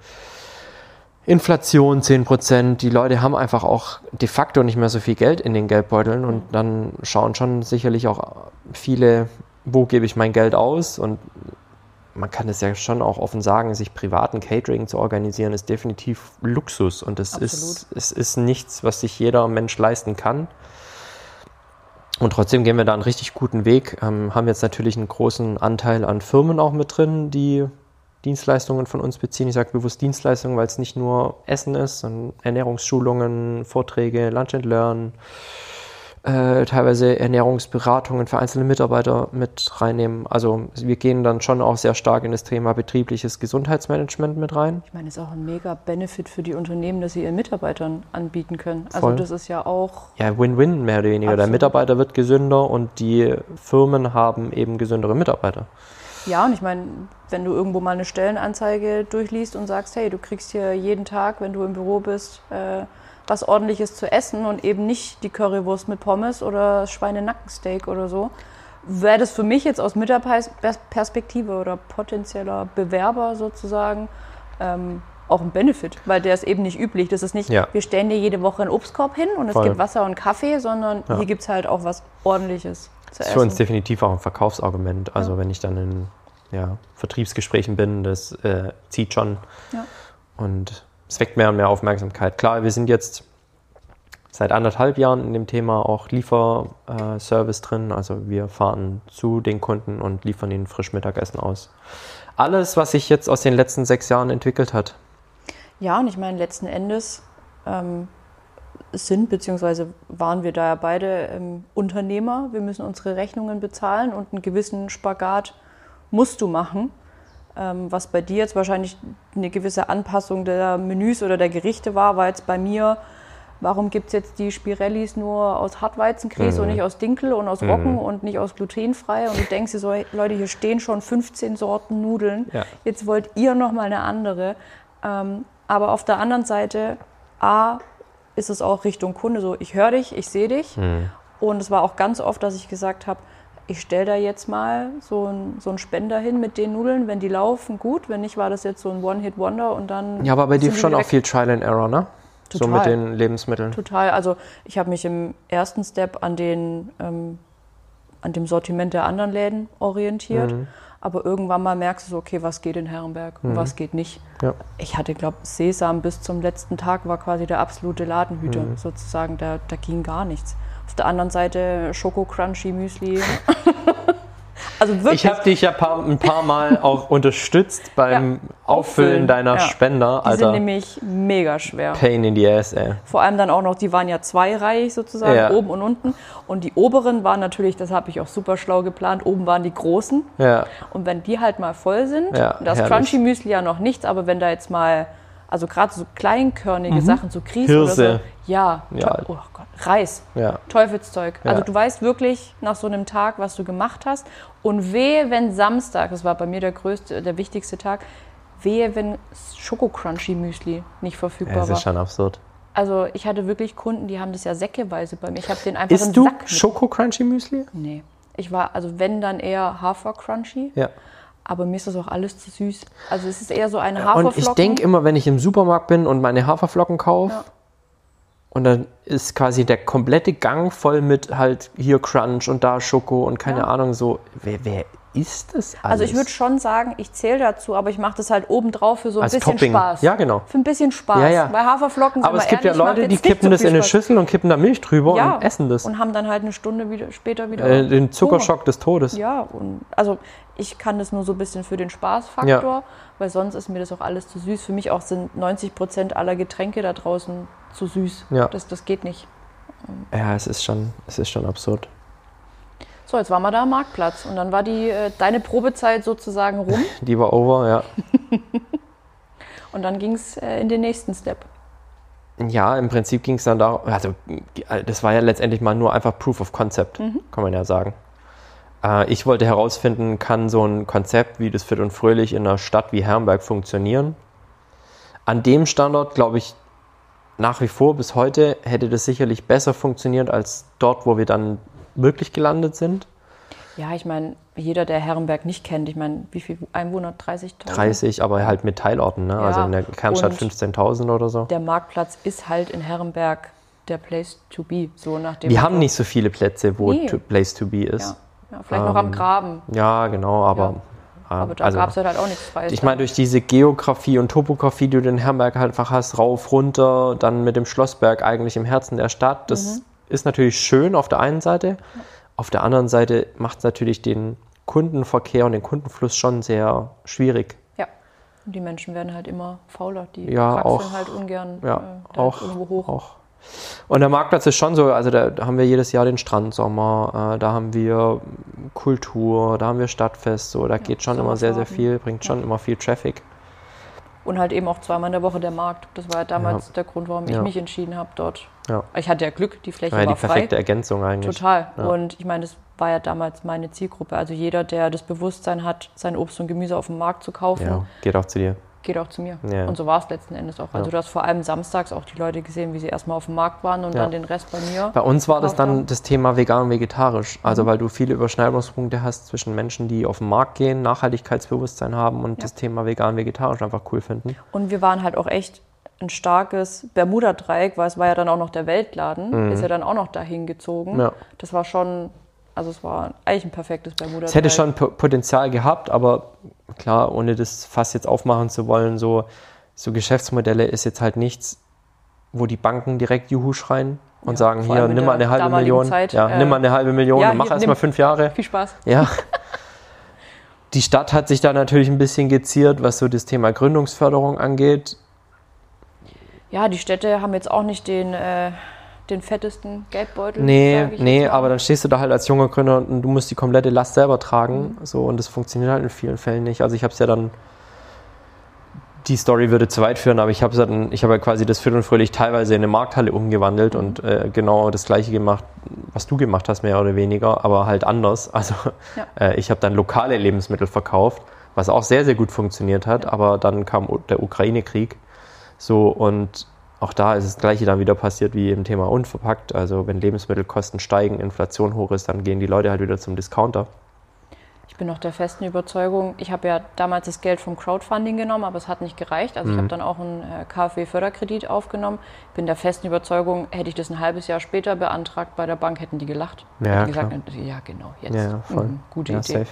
Inflation 10%, die Leute haben einfach auch de facto nicht mehr so viel Geld in den Geldbeuteln, und dann schauen schon sicherlich auch viele, wo gebe ich mein Geld aus, und man kann es ja schon auch offen sagen, sich privaten Catering zu organisieren, ist definitiv Luxus, und es ist nichts, was sich jeder Mensch leisten kann. Und trotzdem gehen wir da einen richtig guten Weg, haben jetzt natürlich einen großen Anteil an Firmen auch mit drin, die Dienstleistungen von uns beziehen. Ich sage bewusst Dienstleistungen, weil es nicht nur Essen ist, sondern Ernährungsschulungen, Vorträge, Lunch and Learn, teilweise Ernährungsberatungen für einzelne Mitarbeiter mit reinnehmen. Also wir gehen dann schon auch sehr stark in das Thema betriebliches Gesundheitsmanagement mit rein. Ich meine, es ist auch ein mega Benefit für die Unternehmen, dass sie ihren Mitarbeitern anbieten können. Also Voll. Das ist ja auch... Ja, Win-Win mehr oder weniger. Absolut. Der Mitarbeiter wird gesünder und die Firmen haben eben gesündere Mitarbeiter. Ja, und ich meine, wenn du irgendwo mal eine Stellenanzeige durchliest und sagst, hey, du kriegst hier jeden Tag, wenn du im Büro bist, was Ordentliches zu essen und eben nicht die Currywurst mit Pommes oder Schweinenackensteak oder so, wäre das für mich jetzt aus Mitarbeiterperspektive oder potenzieller Bewerber sozusagen auch ein Benefit, weil der ist eben nicht üblich. Das ist nicht, wir stellen dir jede Woche einen Obstkorb hin und es gibt Wasser und Kaffee, sondern hier gibt es halt auch was Ordentliches zu essen. Das ist für uns definitiv auch ein Verkaufsargument. Also wenn ich dann in Vertriebsgesprächen bin, das zieht schon. Ja. Und es weckt mehr und mehr Aufmerksamkeit. Klar, wir sind jetzt seit 1,5 Jahren in dem Thema auch Lieferservice drin. Also wir fahren zu den Kunden und liefern ihnen frisch Mittagessen aus. Alles, was sich jetzt aus den letzten 6 Jahren entwickelt hat. Ja, und ich meine, letzten Endes beziehungsweise waren wir da ja beide Unternehmer. Wir müssen unsere Rechnungen bezahlen und einen gewissen Spagat musst du machen. Was bei dir jetzt wahrscheinlich eine gewisse Anpassung der Menüs oder der Gerichte war jetzt bei mir, warum gibt es jetzt die Spirellis nur aus Hartweizengrieß und nicht aus Dinkel und aus Roggen und nicht aus glutenfrei? Und du denkst dir so, Leute, hier stehen schon 15 Sorten Nudeln, jetzt wollt ihr nochmal eine andere. Aber auf der anderen Seite, ist es auch Richtung Kunde so, ich höre dich, ich sehe dich. Und es war auch ganz oft, dass ich gesagt habe, ich stelle da jetzt mal so einen Spender hin mit den Nudeln, wenn die laufen, gut, wenn nicht, war das jetzt so ein One-Hit-Wonder und dann... Ja, aber bei dir schon auch viel Trial and Error, ne? Total. So mit den Lebensmitteln. Total, also ich habe mich im ersten Step an dem Sortiment der anderen Läden orientiert. Aber irgendwann mal merkst du so, okay, was geht in Herrenberg und was geht nicht. Ja. Ich hatte, glaube ich, Sesam bis zum letzten Tag war quasi der absolute Ladenhüter sozusagen. Da ging gar nichts. Auf der anderen Seite Schoko-Crunchy Müsli. Also wirklich. Ich habe dich ja ein paar Mal auch unterstützt beim Auffüllen deiner Spender. Die sind nämlich mega schwer. Pain in the ass, ey. Vor allem dann auch noch, die waren ja zweireihig sozusagen, oben und unten. Und die oberen waren natürlich, das habe ich auch super schlau geplant, oben waren die großen. Ja. Und wenn die halt mal voll sind, das Crunchy Müsli ja noch nichts, aber wenn da jetzt mal, also gerade so kleinkörnige Sachen, so Grieß oder so. Ja. Oh Gott, Reis, Teufelszeug. Also du weißt wirklich nach so einem Tag, was du gemacht hast. Und wehe, wenn Samstag, das war bei mir der wichtigste Tag, wehe, wenn Schoko-Crunchy-Müsli nicht verfügbar war. Das ist schon absurd. Also ich hatte wirklich Kunden, die haben das ja säckeweise bei mir. Ich habe den einfach Isst du Schoko-Crunchy-Müsli? Nee. Ich war, also wenn, dann eher Hafer-Crunchy. Ja. Aber mir ist das auch alles zu süß. Also es ist eher so eine Haferflocken. Und ich denke immer, wenn ich im Supermarkt bin und meine Haferflocken kaufe, und dann ist quasi der komplette Gang voll mit halt hier Crunch und da Schoko und keine Ahnung so. Wer isst das alles? Also ich würde schon sagen, ich zähle dazu, aber ich mache das halt obendrauf für so ein als bisschen Topping. Spaß. Ja, genau. Für ein bisschen Spaß. Ja. Bei Haferflocken sind aber es gibt ja Leute, die kippen das in eine Schüssel und kippen da Milch drüber und essen das. Und haben dann halt eine Stunde später wieder den Zuckerschock des Todes. Ja, und also ich kann das nur so ein bisschen für den Spaßfaktor, weil sonst ist mir das auch alles zu süß. Für mich auch sind 90% aller Getränke da draußen zu süß. Ja. Das geht nicht. Ja, es ist schon absurd. So, jetzt waren wir da am Marktplatz und dann war deine Probezeit sozusagen rum. Die war over, ja. Und dann ging es in den nächsten Step. Ja, im Prinzip ging es dann darum, also das war ja letztendlich mal nur einfach Proof of Concept, kann man ja sagen. Ich wollte herausfinden, kann so ein Konzept wie das Fit und Fröhlich in einer Stadt wie Herrenberg funktionieren? An dem Standort, glaube ich, nach wie vor bis heute hätte das sicherlich besser funktioniert als dort, wo wir dann wirklich gelandet sind. Ja, ich meine, jeder, der Herrenberg nicht kennt, ich meine, wie viele Einwohner? 30.000? 30, aber halt mit Teilorten, ne? Ja, also in der Kernstadt 15.000 oder so. Der Marktplatz ist halt in Herrenberg der Place to be. So nach dem wir haben nicht so viele Plätze, wo Place to be ist. Ja, vielleicht noch am Graben. Ja, genau, aber... Aber da gab es halt auch nichts Freies. Ich meine, durch diese Geografie und Topografie, die du in Herrenberg halt einfach hast, rauf, runter, dann mit dem Schlossberg eigentlich im Herzen der Stadt, das ist natürlich schön auf der einen Seite. Auf der anderen Seite macht es natürlich den Kundenverkehr und den Kundenfluss schon sehr schwierig. Ja, und die Menschen werden halt immer fauler, die kraxeln halt ungern irgendwo hoch. Auch. Und der Marktplatz ist schon so, also da haben wir jedes Jahr den Strandsommer, da haben wir Kultur, da haben wir Stadtfest, so, da geht schon immer sehr, sehr viel, bringt schon immer viel Traffic. Und halt eben auch zweimal in der Woche der Markt. Das war ja damals der Grund, warum ich mich entschieden habe dort. Ja. Ich hatte ja Glück, die Fläche war frei. Die perfekte Ergänzung eigentlich. Total. Ja. Und ich meine, das war ja damals meine Zielgruppe. Also jeder, der das Bewusstsein hat, sein Obst und Gemüse auf dem Markt zu kaufen. Geht auch zu dir. Geht auch zu mir. Ja. Und so war es letzten Endes auch. Also du hast vor allem samstags auch die Leute gesehen, wie sie erstmal auf dem Markt waren und dann den Rest bei mir. Bei uns war das dann das Thema vegan und vegetarisch. Also weil du viele Überschneidungspunkte hast zwischen Menschen, die auf den Markt gehen, Nachhaltigkeitsbewusstsein haben und das Thema vegan und vegetarisch einfach cool finden. Und wir waren halt auch echt ein starkes Bermuda-Dreieck, weil es war ja dann auch noch der Weltladen, ist ja dann auch noch dahin gezogen. Ja. Das war schon... Also es war eigentlich ein perfektes Bermuda-Dreieck. Es hätte schon Potenzial gehabt, aber klar, ohne das Fass jetzt aufmachen zu wollen, so Geschäftsmodelle ist jetzt halt nichts, wo die Banken direkt Juhu schreien und sagen, hier, nimm mal eine halbe Million. Nimm mal eine halbe Million und mach erst mal 5 Jahre. Viel Spaß. Ja. Die Stadt hat sich da natürlich ein bisschen geziert, was so das Thema Gründungsförderung angeht. Ja, die Städte haben jetzt auch nicht den fettesten Geldbeutel. Nee, aber dann stehst du da halt als junger Gründer und du musst die komplette Last selber tragen. So, und das funktioniert halt in vielen Fällen nicht. Also ich habe es ja dann, die Story würde zu weit führen, aber ich habe ja quasi das Fit und Fröhlich teilweise in eine Markthalle umgewandelt und genau das Gleiche gemacht, was du gemacht hast, mehr oder weniger, aber halt anders. Also ich habe dann lokale Lebensmittel verkauft, was auch sehr, sehr gut funktioniert hat, aber dann kam der Ukraine-Krieg. So, und auch da ist das Gleiche dann wieder passiert wie im Thema unverpackt. Also wenn Lebensmittelkosten steigen, Inflation hoch ist, dann gehen die Leute halt wieder zum Discounter. Ich bin noch der festen Überzeugung, ich habe ja damals das Geld vom Crowdfunding genommen, aber es hat nicht gereicht. Also ich habe dann auch einen KfW-Förderkredit aufgenommen. Ich bin der festen Überzeugung, hätte ich das ein halbes Jahr später beantragt bei der Bank, hätten die gelacht. Ja, die klar. gesagt, ja genau, jetzt. Ja, voll. Gute Ja, Idee. safe.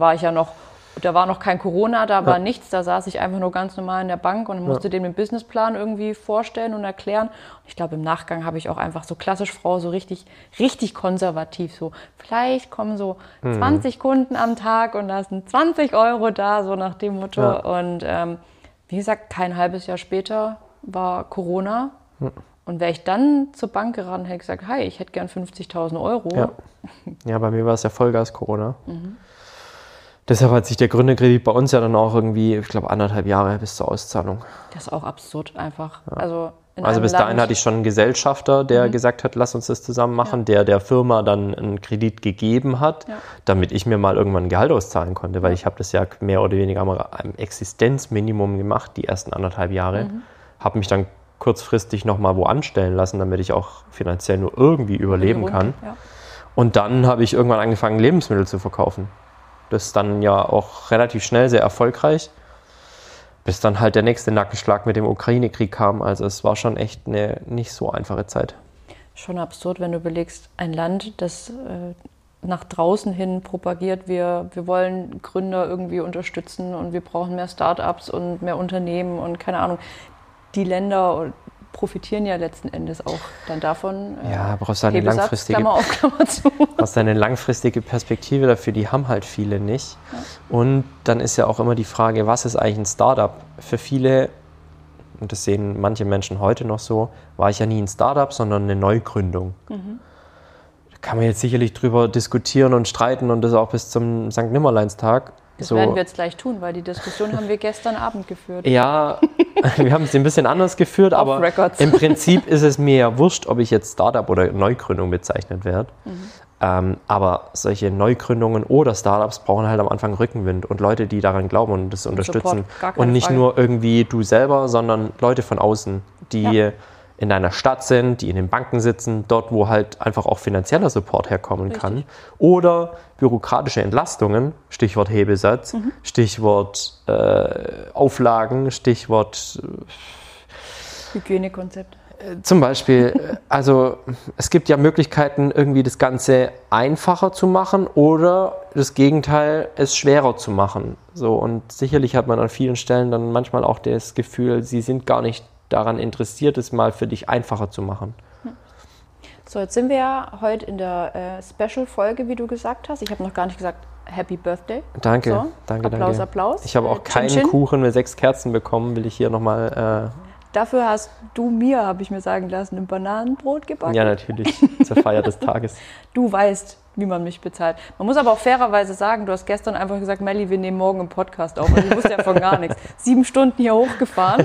Da war noch kein Corona, da war nichts, da saß ich einfach nur ganz normal in der Bank und musste dem den Businessplan irgendwie vorstellen und erklären. Und ich glaube, im Nachgang habe ich auch einfach so klassisch Frau, so richtig konservativ, so vielleicht kommen so 20 Kunden am Tag und da sind 20 € da, so nach dem Motto. Ja. Und wie gesagt, kein halbes Jahr später war Corona. Und wäre ich dann zur Bank geraten, hätte ich gesagt, hi, ich hätte gern 50.000 €. Ja, bei mir war es ja Vollgas Corona. Deshalb hat sich der Gründerkredit bei uns ja dann auch irgendwie, ich glaube, 1,5 Jahre bis zur Auszahlung. Das ist auch absurd einfach. Ja. Also bis dahin hatte ich schon einen Gesellschafter, der gesagt hat, lass uns das zusammen machen, der Firma dann einen Kredit gegeben hat, damit ich mir mal irgendwann ein Gehalt auszahlen konnte, weil ich habe das ja mehr oder weniger am Existenzminimum gemacht, die ersten 1,5 Jahre. Habe mich dann kurzfristig nochmal wo anstellen lassen, damit ich auch finanziell nur irgendwie überleben kann. Ja. Und dann habe ich irgendwann angefangen, Lebensmittel zu verkaufen. Das ist dann ja auch relativ schnell sehr erfolgreich, bis dann halt der nächste Nackenschlag mit dem Ukraine-Krieg kam. Also es war schon echt eine nicht so einfache Zeit. Schon absurd, wenn du überlegst, ein Land, das nach draußen hin propagiert, wir wollen Gründer irgendwie unterstützen und wir brauchen mehr Start-ups und mehr Unternehmen und keine Ahnung. Die Länder profitieren ja letzten Endes auch dann davon. Brauchst du eine langfristige, Klammer auf, Klammer zu. brauchst eine langfristige Perspektive dafür, die haben halt viele nicht. Ja. Und dann ist ja auch immer die Frage, was ist eigentlich ein Startup? Für viele, und das sehen manche Menschen heute noch so, war ich ja nie ein Startup, sondern eine Neugründung. Da kann man jetzt sicherlich drüber diskutieren und streiten und das auch bis zum St. Nimmerleinstag. Das werden wir jetzt gleich tun, weil die Diskussion haben wir gestern Abend geführt. Ja, wir haben es ein bisschen anders geführt, aber im Prinzip ist es mir ja wurscht, ob ich jetzt Startup oder Neugründung bezeichnet werde. Aber solche Neugründungen oder Startups brauchen halt am Anfang Rückenwind und Leute, die daran glauben und das unterstützen. Und nicht nur irgendwie du selber, sondern Leute von außen, die in deiner Stadt sind, die in den Banken sitzen, dort, wo halt einfach auch finanzieller Support herkommen kann. Oder bürokratische Entlastungen, Stichwort Hebesatz, Stichwort Auflagen, Stichwort Hygienekonzept. Zum Beispiel, also es gibt ja Möglichkeiten, irgendwie das Ganze einfacher zu machen oder das Gegenteil, es schwerer zu machen. So, und sicherlich hat man an vielen Stellen dann manchmal auch das Gefühl, sie sind gar nicht daran interessiert, es mal für dich einfacher zu machen. So, jetzt sind wir ja heute in der Special-Folge, wie du gesagt hast. Ich habe noch gar nicht gesagt, Happy Birthday. Danke, so, danke. Applaus. Ich habe auch keinen Chin-Chin. Kuchen mit 6 Kerzen bekommen, will ich hier nochmal... Dafür hast du mir, habe ich mir sagen lassen, ein Bananenbrot gebacken. Ja, natürlich, zur Feier des Tages. Du weißt, wie man mich bezahlt. Man muss aber auch fairerweise sagen, du hast gestern einfach gesagt, Melli, wir nehmen morgen einen Podcast auf. Also ich wusste ja von gar nichts. 7 Stunden hier hochgefahren,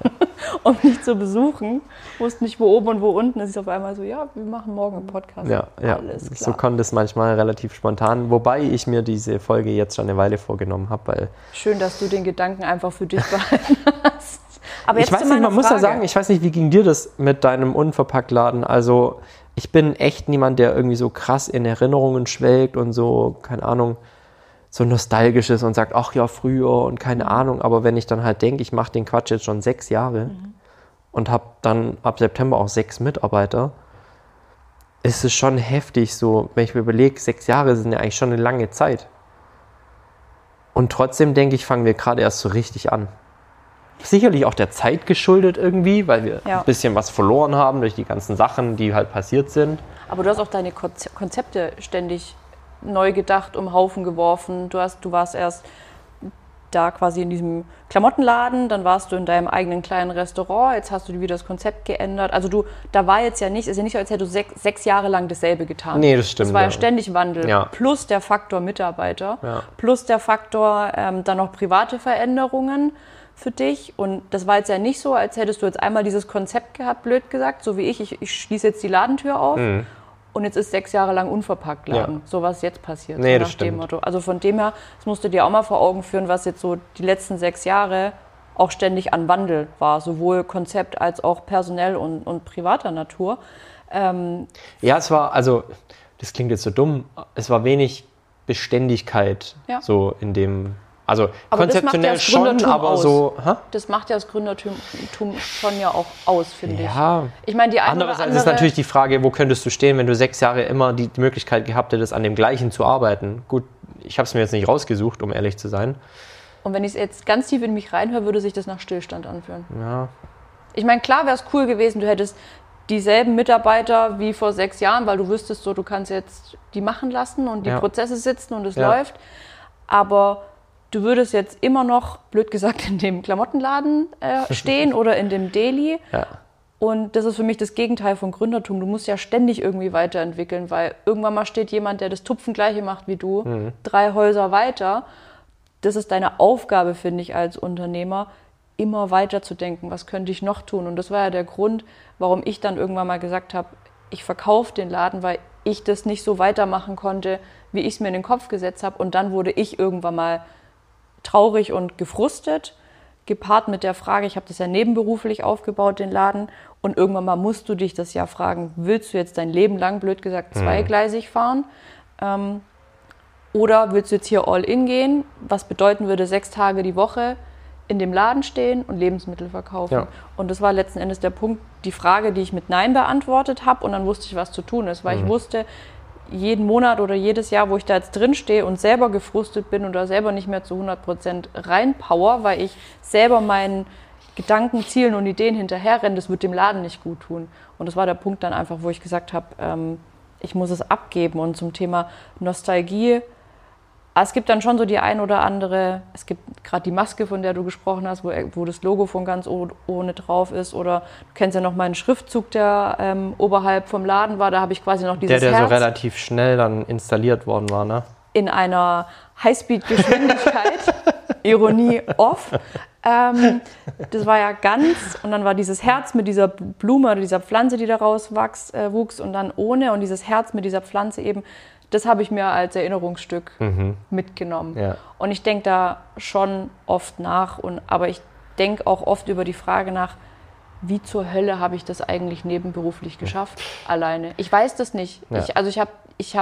um mich zu besuchen. Wusste nicht, wo oben und wo unten. Es ist auf einmal so, ja, wir machen morgen einen Podcast. Ja, alles klar. So kommt es manchmal relativ spontan. Wobei ich mir diese Folge jetzt schon eine Weile vorgenommen habe. Weil schön, dass du den Gedanken einfach für dich behalten hast. Aber jetzt ich weiß nicht, man muss ja sagen, ich weiß nicht, wie ging dir das mit deinem Unverpacktladen? Also ich bin echt niemand, der irgendwie so krass in Erinnerungen schwelgt und so, keine Ahnung, so nostalgisch ist und sagt, ach ja, früher und keine Ahnung. Aber wenn ich dann halt denke, ich mache den Quatsch jetzt schon 6 Jahre und habe dann ab September auch 6 Mitarbeiter, ist es schon heftig so, wenn ich mir überlege, 6 Jahre sind ja eigentlich schon eine lange Zeit. Und trotzdem denke ich, fangen wir gerade erst so richtig an. Sicherlich auch der Zeit geschuldet irgendwie, weil wir ein bisschen was verloren haben durch die ganzen Sachen, die halt passiert sind. Aber du hast auch deine Konzepte ständig neu gedacht, um Haufen geworfen. Du warst erst da quasi in diesem Klamottenladen, dann warst du in deinem eigenen kleinen Restaurant, jetzt hast du wieder das Konzept geändert. Also da war jetzt ja nicht, ist ja nicht so, als hättest du 6 Jahre lang dasselbe getan. Nee, das stimmt. Es war ja ständig Wandel, ja. Plus der Faktor Mitarbeiter, plus der Faktor dann noch private Veränderungen für dich. Und das war jetzt ja nicht so, als hättest du jetzt einmal dieses Konzept gehabt, blöd gesagt, so wie ich schließe jetzt die Ladentür auf und jetzt ist 6 Jahre lang unverpackt Laden. So was jetzt passiert. Nee, so nach dem Motto. Also von dem her, das musst du dir auch mal vor Augen führen, was jetzt so die letzten 6 Jahre auch ständig an Wandel war, sowohl Konzept als auch personell und privater Natur. Ja, es war, also, das klingt jetzt so dumm, es war wenig Beständigkeit so in dem, also aber konzeptionell das macht ja schon, aber aus. so. Das macht ja das Gründertum schon ja auch aus, finde ich. Ich meine, andererseits ist natürlich die Frage, wo könntest du stehen, wenn du 6 Jahre immer die Möglichkeit gehabt hättest, an dem Gleichen zu arbeiten. Gut, ich habe es mir jetzt nicht rausgesucht, um ehrlich zu sein. Und wenn ich es jetzt ganz tief in mich reinhöre, würde sich das nach Stillstand anfühlen. Ja. Ich meine, klar wäre es cool gewesen, du hättest dieselben Mitarbeiter wie vor 6 Jahren, weil du wüsstest, so, du kannst jetzt die machen lassen und die Prozesse sitzen und es läuft. Aber du würdest jetzt immer noch, blöd gesagt, in dem Klamottenladen stehen oder in dem Deli. Ja. Und das ist für mich das Gegenteil von Gründertum. Du musst ja ständig irgendwie weiterentwickeln, weil irgendwann mal steht jemand, der das Tupfen Gleiche macht wie du, 3 Häuser weiter. Das ist deine Aufgabe, finde ich, als Unternehmer, immer weiter zu denken, was könnte ich noch tun? Und das war ja der Grund, warum ich dann irgendwann mal gesagt habe, ich verkaufe den Laden, weil ich das nicht so weitermachen konnte, wie ich es mir in den Kopf gesetzt habe. Und dann wurde ich irgendwann mal traurig und gefrustet, gepaart mit der Frage, ich habe das ja nebenberuflich aufgebaut, den Laden, und irgendwann mal musst du dich das ja fragen, willst du jetzt dein Leben lang, blöd gesagt, zweigleisig fahren? Oder willst du jetzt hier all in gehen, was bedeuten würde, 6 Tage die Woche in dem Laden stehen und Lebensmittel verkaufen? Ja. Und das war letzten Endes der Punkt, die Frage, die ich mit Nein beantwortet habe, und dann wusste ich, was zu tun ist, weil ich wusste, jeden Monat oder jedes Jahr, wo ich da jetzt drin stehe und selber gefrustet bin oder selber nicht mehr zu 100% reinpower, weil ich selber meinen Gedanken, Zielen und Ideen hinterherrenne, das wird dem Laden nicht gut tun. Und das war der Punkt dann einfach, wo ich gesagt habe, ich muss es abgeben. Und zum Thema Nostalgie, es gibt dann schon so die ein oder andere, es gibt gerade die Maske, von der du gesprochen hast, wo das Logo von ganz ohne drauf ist, oder du kennst ja noch meinen Schriftzug, der oberhalb vom Laden war, da habe ich quasi noch dieses Der Herz so relativ schnell dann installiert worden war, ne? in einer Highspeed-Geschwindigkeit, Ironie off. Das war ja ganz, und dann war dieses Herz mit dieser Blume oder dieser Pflanze, die daraus wuchs, und dann ohne, und dieses Herz mit dieser Pflanze eben, das habe ich mir als Erinnerungsstück mitgenommen. Ja. Und ich denke da schon oft nach, aber ich denke auch oft über die Frage nach, wie zur Hölle habe ich das eigentlich nebenberuflich geschafft, alleine? Ich weiß das nicht. Ja. Ich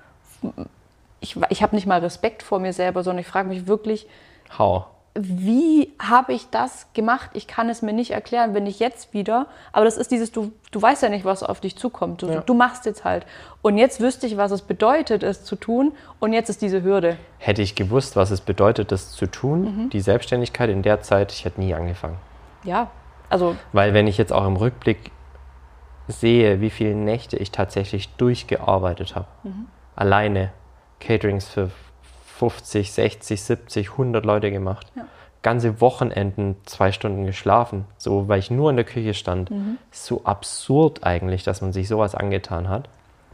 habe nicht mal Respekt vor mir selber, sondern ich frage mich wirklich, wie habe ich das gemacht? Ich kann es mir nicht erklären, wenn ich jetzt wieder, aber das ist dieses, du weißt ja nicht, was auf dich zukommt. Du machst jetzt halt. Und jetzt wüsste ich, was es bedeutet, es zu tun, und jetzt ist diese Hürde. Hätte ich gewusst, was es bedeutet, das zu tun, die Selbstständigkeit in der Zeit, ich hätte nie angefangen. Ja, also... Weil wenn ich jetzt auch im Rückblick sehe, wie viele Nächte ich tatsächlich durchgearbeitet habe, alleine Caterings für 50, 60, 70, 100 Leute gemacht. Ja. Ganze Wochenenden 2 Stunden geschlafen, so, weil ich nur in der Küche stand. So absurd eigentlich, dass man sich sowas angetan hat.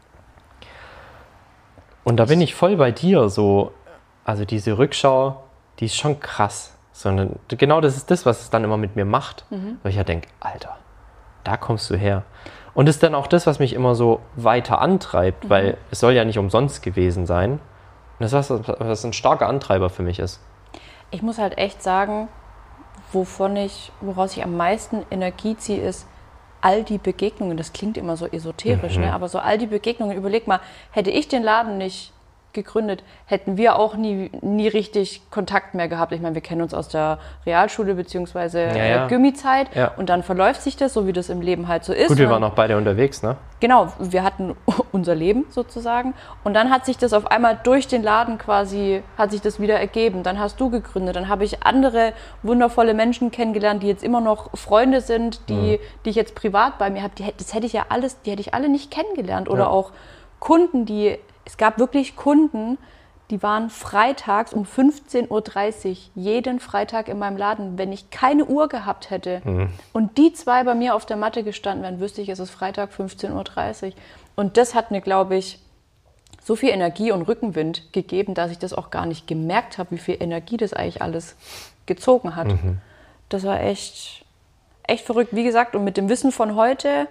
Und da bin ich voll bei dir, so, also diese Rückschau, die ist schon krass. Sondern genau das ist das, was es dann immer mit mir macht. Weil ich ja denke, Alter, da kommst du her. Und das ist dann auch das, was mich immer so weiter antreibt, weil es soll ja nicht umsonst gewesen sein. Und das ist was ein starker Antreiber für mich ist. Ich muss halt echt sagen, woraus ich am meisten Energie ziehe, ist all die Begegnungen. Das klingt immer so esoterisch, ne? Aber so all die Begegnungen, überleg mal, hätte ich den Laden nicht gegründet, hätten wir auch nie richtig Kontakt mehr gehabt. Ich meine, wir kennen uns aus der Realschule bzw. Gymi-Zeit, und dann verläuft sich das, so wie das im Leben halt so ist. Gut, wir waren auch beide unterwegs, ne? Genau, wir hatten unser Leben sozusagen, und dann hat sich das auf einmal durch den Laden quasi, hat sich das wieder ergeben. Dann hast du gegründet, dann habe ich andere wundervolle Menschen kennengelernt, die jetzt immer noch Freunde sind, die ich jetzt privat bei mir habe. Die hätte ich alle nicht kennengelernt. Oder auch Kunden, es gab wirklich Kunden, die waren freitags um 15.30 Uhr, jeden Freitag in meinem Laden, wenn ich keine Uhr gehabt hätte. Und die 2 bei mir auf der Matte gestanden wären, wüsste ich, es ist Freitag 15.30 Uhr. Und das hat mir, glaube ich, so viel Energie und Rückenwind gegeben, dass ich das auch gar nicht gemerkt habe, wie viel Energie das eigentlich alles gezogen hat. Das war echt verrückt. Wie gesagt, und mit dem Wissen von heute...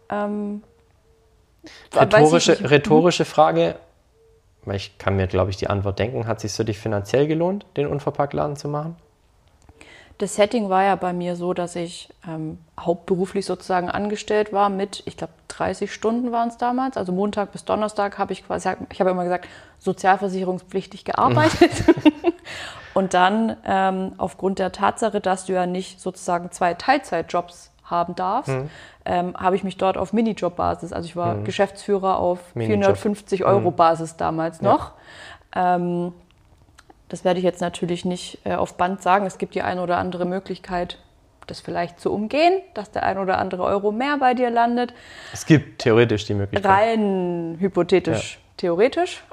Rhetorische Frage, weil ich kann mir, glaube ich, die Antwort denken. Hat es sich für dich finanziell gelohnt, den Unverpacktladen zu machen? Das Setting war ja bei mir so, dass ich hauptberuflich sozusagen angestellt war mit, ich glaube 30 Stunden waren es damals, also Montag bis Donnerstag habe ich quasi, ich habe immer gesagt, sozialversicherungspflichtig gearbeitet. Und dann aufgrund der Tatsache, dass du ja nicht sozusagen 2 Teilzeitjobs haben darfst, habe ich mich dort auf Minijob-Basis, also ich war Geschäftsführer auf 450 € Basis damals noch. Das werde ich jetzt natürlich nicht auf Band sagen. Es gibt die eine oder andere Möglichkeit, das vielleicht zu umgehen, dass der ein oder andere Euro mehr bei dir landet. Es gibt theoretisch die Möglichkeit. Rein hypothetisch, theoretisch.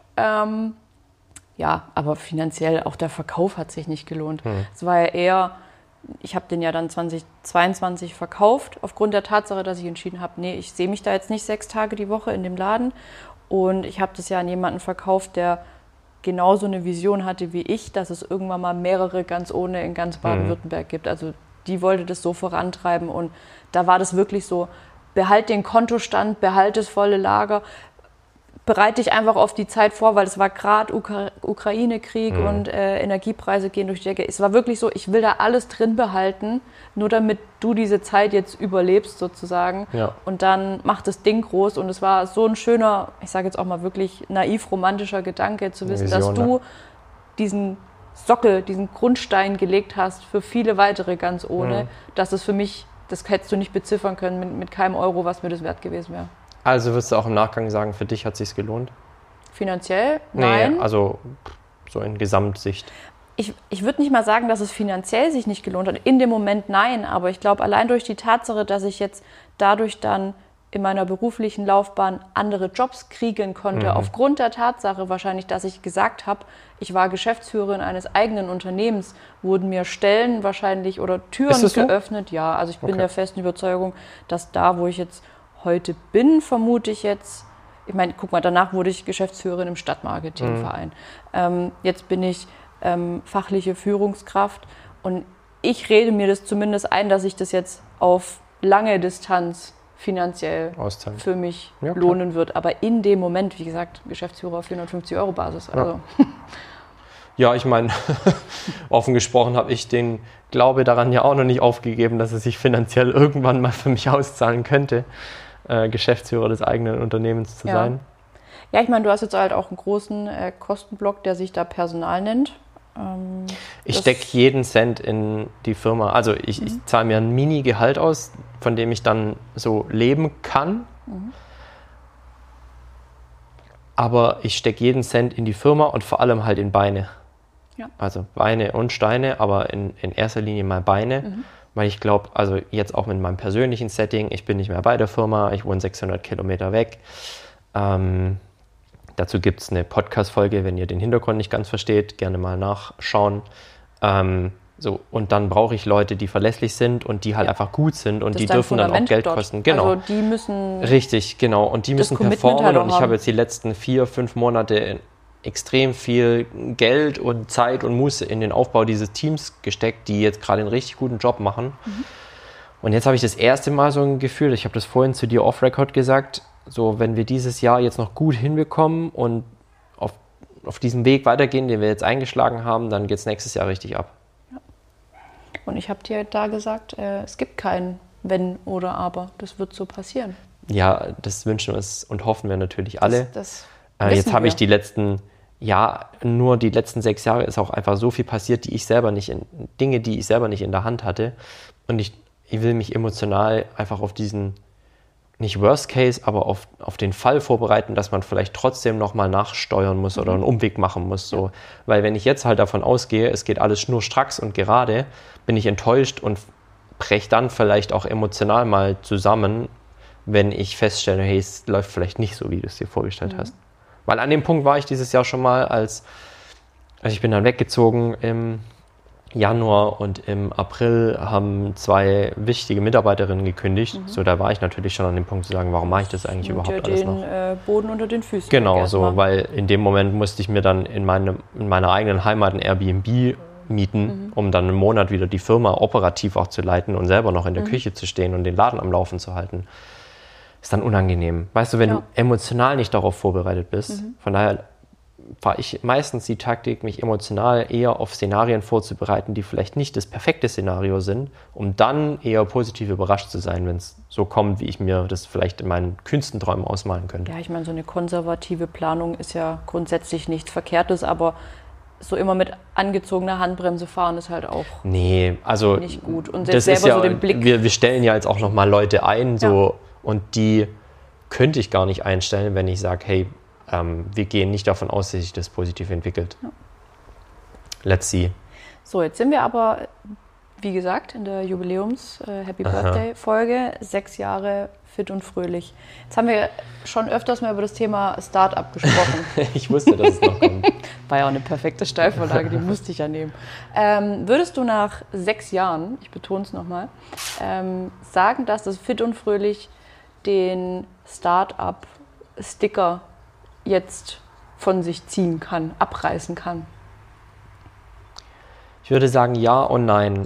Ja, aber finanziell auch der Verkauf hat sich nicht gelohnt. Es war ja eher, ich habe den ja dann 2022 verkauft, aufgrund der Tatsache, dass ich entschieden habe, nee, ich sehe mich da jetzt nicht 6 Tage die Woche in dem Laden. Und ich habe das ja an jemanden verkauft, der genauso eine Vision hatte wie ich, dass es irgendwann mal mehrere ganz ohne in ganz Baden-Württemberg gibt. Also die wollte das so vorantreiben und da war das wirklich so, behalt den Kontostand, behalt das volle Lager, bereite dich einfach auf die Zeit vor, weil es war gerade Ukraine-Krieg und Energiepreise gehen durch die Decke. Es war wirklich so, ich will da alles drin behalten, nur damit du diese Zeit jetzt überlebst sozusagen. Ja. Und dann macht das Ding groß und es war so ein schöner, ich sage jetzt auch mal wirklich naiv-romantischer Gedanke zu wissen, Vision, dass du diesen Sockel, diesen Grundstein gelegt hast für viele weitere ganz ohne, dass es für mich, das hättest du nicht beziffern können mit keinem Euro, was mir das wert gewesen wäre. Also wirst du auch im Nachgang sagen, für dich hat es sich gelohnt? Finanziell? Nein. Nee, also so in Gesamtsicht. Ich würde nicht mal sagen, dass es finanziell sich nicht gelohnt hat. In dem Moment nein, aber ich glaube, allein durch die Tatsache, dass ich jetzt dadurch dann in meiner beruflichen Laufbahn andere Jobs kriegen konnte, aufgrund der Tatsache wahrscheinlich, dass ich gesagt habe, ich war Geschäftsführerin eines eigenen Unternehmens, wurden mir Stellen wahrscheinlich oder Türen geöffnet. So? Ja, also ich bin der festen Überzeugung, dass da, wo ich jetzt heute bin, vermute ich jetzt, ich meine, guck mal, danach wurde ich Geschäftsführerin im Stadtmarketingverein. Jetzt bin ich fachliche Führungskraft und ich rede mir das zumindest ein, dass ich das jetzt auf lange Distanz finanziell für mich lohnen wird. Aber in dem Moment, wie gesagt, Geschäftsführer auf 450 € Basis. Also. Ja, ich meine, offen gesprochen habe ich den Glaube daran ja auch noch nicht aufgegeben, dass es sich finanziell irgendwann mal für mich auszahlen könnte, Geschäftsführer des eigenen Unternehmens zu sein. Ja, ich meine, du hast jetzt halt auch einen großen Kostenblock, der sich da Personal nennt. Ich stecke jeden Cent in die Firma. Also ich zahle mir ein Mini-Gehalt aus, von dem ich dann so leben kann. Aber ich stecke jeden Cent in die Firma und vor allem halt in Beine. Ja. Also Beine und Steine, aber in erster Linie mal Beine. Weil ich glaube, also jetzt auch mit meinem persönlichen Setting, ich bin nicht mehr bei der Firma, ich wohne 600 Kilometer weg. Dazu gibt es eine Podcast-Folge, wenn ihr den Hintergrund nicht ganz versteht, gerne mal nachschauen. Und dann brauche ich Leute, die verlässlich sind und die halt einfach gut sind und die dürfen dann auch Geld kosten. Genau. Also die müssen... Richtig, genau. Und die müssen performen halt und ich habe jetzt die letzten 4-5 Monate extrem viel Geld und Zeit und Muße in den Aufbau dieses Teams gesteckt, die jetzt gerade einen richtig guten Job machen. Und jetzt habe ich das erste Mal so ein Gefühl, ich habe das vorhin zu dir off-Record gesagt, so wenn wir dieses Jahr jetzt noch gut hinbekommen und auf diesem Weg weitergehen, den wir jetzt eingeschlagen haben, dann geht es nächstes Jahr richtig ab. Ja. Und ich habe dir da gesagt, es gibt kein Wenn oder Aber. Das wird so passieren. Ja, das wünschen wir uns und hoffen wir natürlich alle. Jetzt habe ich die letzten 6 Jahre ist auch einfach so viel passiert, Dinge, die ich selber nicht in der Hand hatte. Und ich will mich emotional einfach auf diesen, nicht Worst Case, aber auf den Fall vorbereiten, dass man vielleicht trotzdem nochmal nachsteuern muss oder einen Umweg machen muss. So. Weil wenn ich jetzt halt davon ausgehe, es geht alles schnurstracks und gerade, bin ich enttäuscht und breche dann vielleicht auch emotional mal zusammen, wenn ich feststelle, hey, es läuft vielleicht nicht so, wie du es dir vorgestellt hast. Weil an dem Punkt war ich dieses Jahr schon mal, als ich bin dann weggezogen im Januar und im April haben 2 wichtige Mitarbeiterinnen gekündigt. So, da war ich natürlich schon an dem Punkt zu sagen, warum mache ich das eigentlich überhaupt alles noch? Den Boden unter den Füßen. Genau, so, weil in dem Moment musste ich mir dann in meiner eigenen Heimat ein Airbnb mieten, um dann einen Monat wieder die Firma operativ auch zu leiten und selber noch in der Küche zu stehen und den Laden am Laufen zu halten. Ist dann unangenehm. Weißt du, wenn du emotional nicht darauf vorbereitet bist, von daher fahre ich meistens die Taktik, mich emotional eher auf Szenarien vorzubereiten, die vielleicht nicht das perfekte Szenario sind, um dann eher positiv überrascht zu sein, wenn es so kommt, wie ich mir das vielleicht in meinen kühnsten Träumen ausmalen könnte. Ja, ich meine, so eine konservative Planung ist ja grundsätzlich nichts Verkehrtes, aber so immer mit angezogener Handbremse fahren ist halt auch nicht gut. Und das selber ist ja, so den Blick. Wir stellen ja jetzt auch nochmal Leute ein, so, und die könnte ich gar nicht einstellen, wenn ich sage, hey, wir gehen nicht davon aus, dass sich das positiv entwickelt. Ja. Let's see. So, jetzt sind wir aber, wie gesagt, in der Jubiläums-Happy Birthday-Folge. 6 Jahre fit und fröhlich. Jetzt haben wir schon öfters mal über das Thema Start-up gesprochen. Ich wusste, dass es noch kommt. War ja auch eine perfekte Steilvorlage, die musste ich ja nehmen. Würdest du nach 6 Jahren, ich betone es nochmal, sagen, dass das fit und fröhlich den Start-up-Sticker jetzt von sich ziehen kann, abreißen kann? Ich würde sagen ja und nein.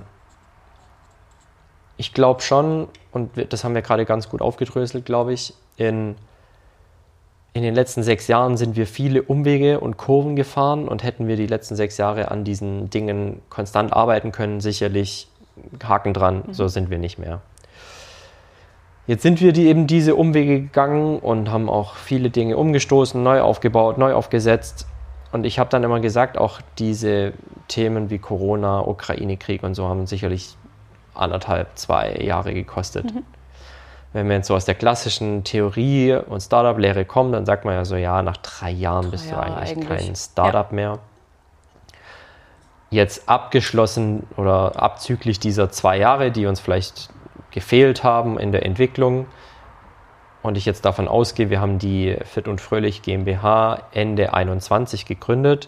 Ich glaube schon, und das haben wir gerade ganz gut aufgedröselt, glaube ich, in den letzten 6 Jahren sind wir viele Umwege und Kurven gefahren, und hätten wir die letzten 6 Jahre an diesen Dingen konstant arbeiten können, sicherlich Haken dran, so sind wir nicht mehr. Jetzt sind wir diese Umwege gegangen und haben auch viele Dinge umgestoßen, neu aufgebaut, neu aufgesetzt. Und ich habe dann immer gesagt, auch diese Themen wie Corona, Ukraine-Krieg und so haben sicherlich 1,5, 2 Jahre gekostet. Wenn man jetzt so aus der klassischen Theorie und Startup-Lehre kommt, dann sagt man ja so, ja, nach 3 Jahren bist du eigentlich kein Startup mehr. Jetzt abgeschlossen oder abzüglich dieser 2 Jahre, die uns vielleicht gefehlt haben in der Entwicklung, und ich jetzt davon ausgehe, wir haben die Fit und Fröhlich GmbH Ende 21 gegründet,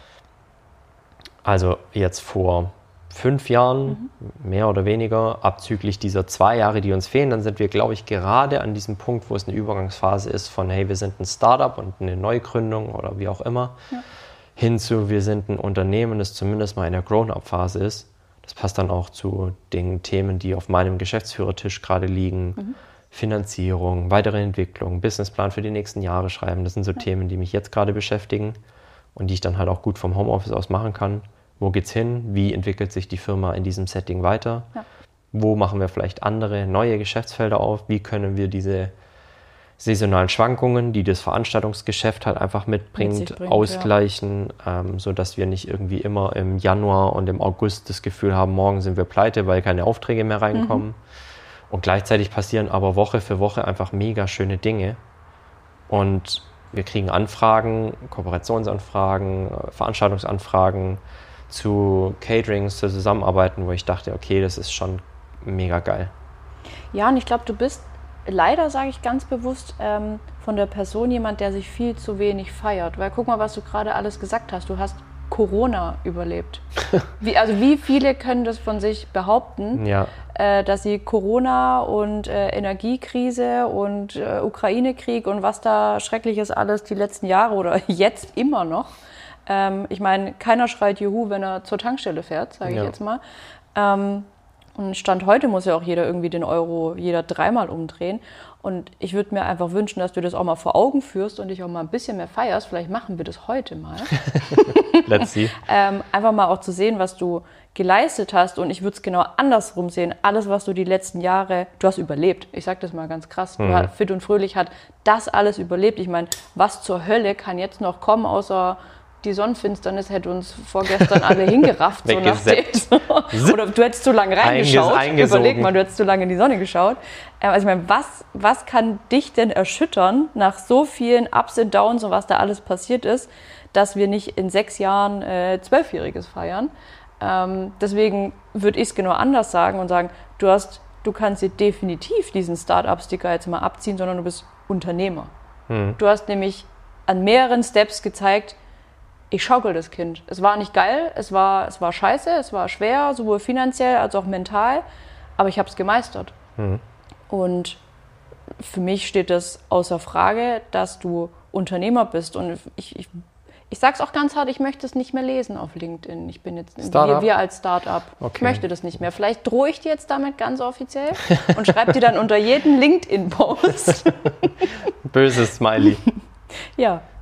also jetzt vor 5 Jahren, mehr oder weniger, abzüglich dieser 2 Jahre, die uns fehlen, dann sind wir, glaube ich, gerade an diesem Punkt, wo es eine Übergangsphase ist von, hey, wir sind ein Startup und eine Neugründung oder wie auch immer, hin zu, wir sind ein Unternehmen, das zumindest mal in der Grown-up-Phase ist. Das passt dann auch zu den Themen, die auf meinem Geschäftsführertisch gerade liegen. Finanzierung, weitere Entwicklung, Businessplan für die nächsten Jahre schreiben. Das sind so Themen, die mich jetzt gerade beschäftigen und die ich dann halt auch gut vom Homeoffice aus machen kann. Wo geht's hin? Wie entwickelt sich die Firma in diesem Setting weiter? Ja. Wo machen wir vielleicht andere, neue Geschäftsfelder auf? Wie können wir diese saisonalen Schwankungen, die das Veranstaltungsgeschäft halt einfach mitbringt, ausgleichen, sodass wir nicht irgendwie immer im Januar und im August das Gefühl haben, morgen sind wir pleite, weil keine Aufträge mehr reinkommen. Und gleichzeitig passieren aber Woche für Woche einfach mega schöne Dinge. Und wir kriegen Anfragen, Kooperationsanfragen, Veranstaltungsanfragen zu Caterings, zu Zusammenarbeiten, wo ich dachte, okay, das ist schon mega geil. Ja, und ich glaube, du bist leider, sage ich ganz bewusst, von der Person jemand, der sich viel zu wenig feiert. Weil guck mal, was du gerade alles gesagt hast. Du hast Corona überlebt. Wie viele können das von sich behaupten, dass sie Corona und Energiekrise und Ukraine-Krieg und was da Schreckliches alles die letzten Jahre oder jetzt immer noch. Ich meine, keiner schreit Juhu, wenn er zur Tankstelle fährt, sage ich jetzt mal. Und Stand heute muss ja auch jeder irgendwie den Euro jeder 3-mal umdrehen. Und ich würde mir einfach wünschen, dass du das auch mal vor Augen führst und dich auch mal ein bisschen mehr feierst. Vielleicht machen wir das heute mal. Let's see. Einfach mal auch zu sehen, was du geleistet hast. Und ich würde es genau andersrum sehen. Alles, was du die letzten Jahre, du hast überlebt. Ich sage das mal ganz krass. Fit und Fröhlich hat das alles überlebt. Ich meine, was zur Hölle kann jetzt noch kommen, außer die Sonnenfinsternis hätte uns vorgestern alle hingerafft. So nach dem. Oder du hättest zu lange reingeschaut. Überleg mal, du hättest zu lange in die Sonne geschaut. Also ich meine, was kann dich denn erschüttern nach so vielen Ups und Downs und was da alles passiert ist, dass wir nicht in 6 Jahren 12-Jähriges feiern? Deswegen würde ich es genau anders sagen und sagen, du kannst dir definitiv diesen Start-up-Sticker jetzt mal abziehen, sondern du bist Unternehmer. Du hast nämlich an mehreren Steps gezeigt, ich schaukel das Kind. Es war nicht geil, es war scheiße, es war schwer, sowohl finanziell als auch mental, aber ich habe es gemeistert. Und für mich steht das außer Frage, dass du Unternehmer bist. Und ich sage es auch ganz hart, ich möchte es nicht mehr lesen auf LinkedIn. Ich bin jetzt wir als Startup. Okay. Ich möchte das nicht mehr. Vielleicht drohe ich dir jetzt damit ganz offiziell und schreibe dir dann unter jeden LinkedIn-Post. Böses Smiley. Ja.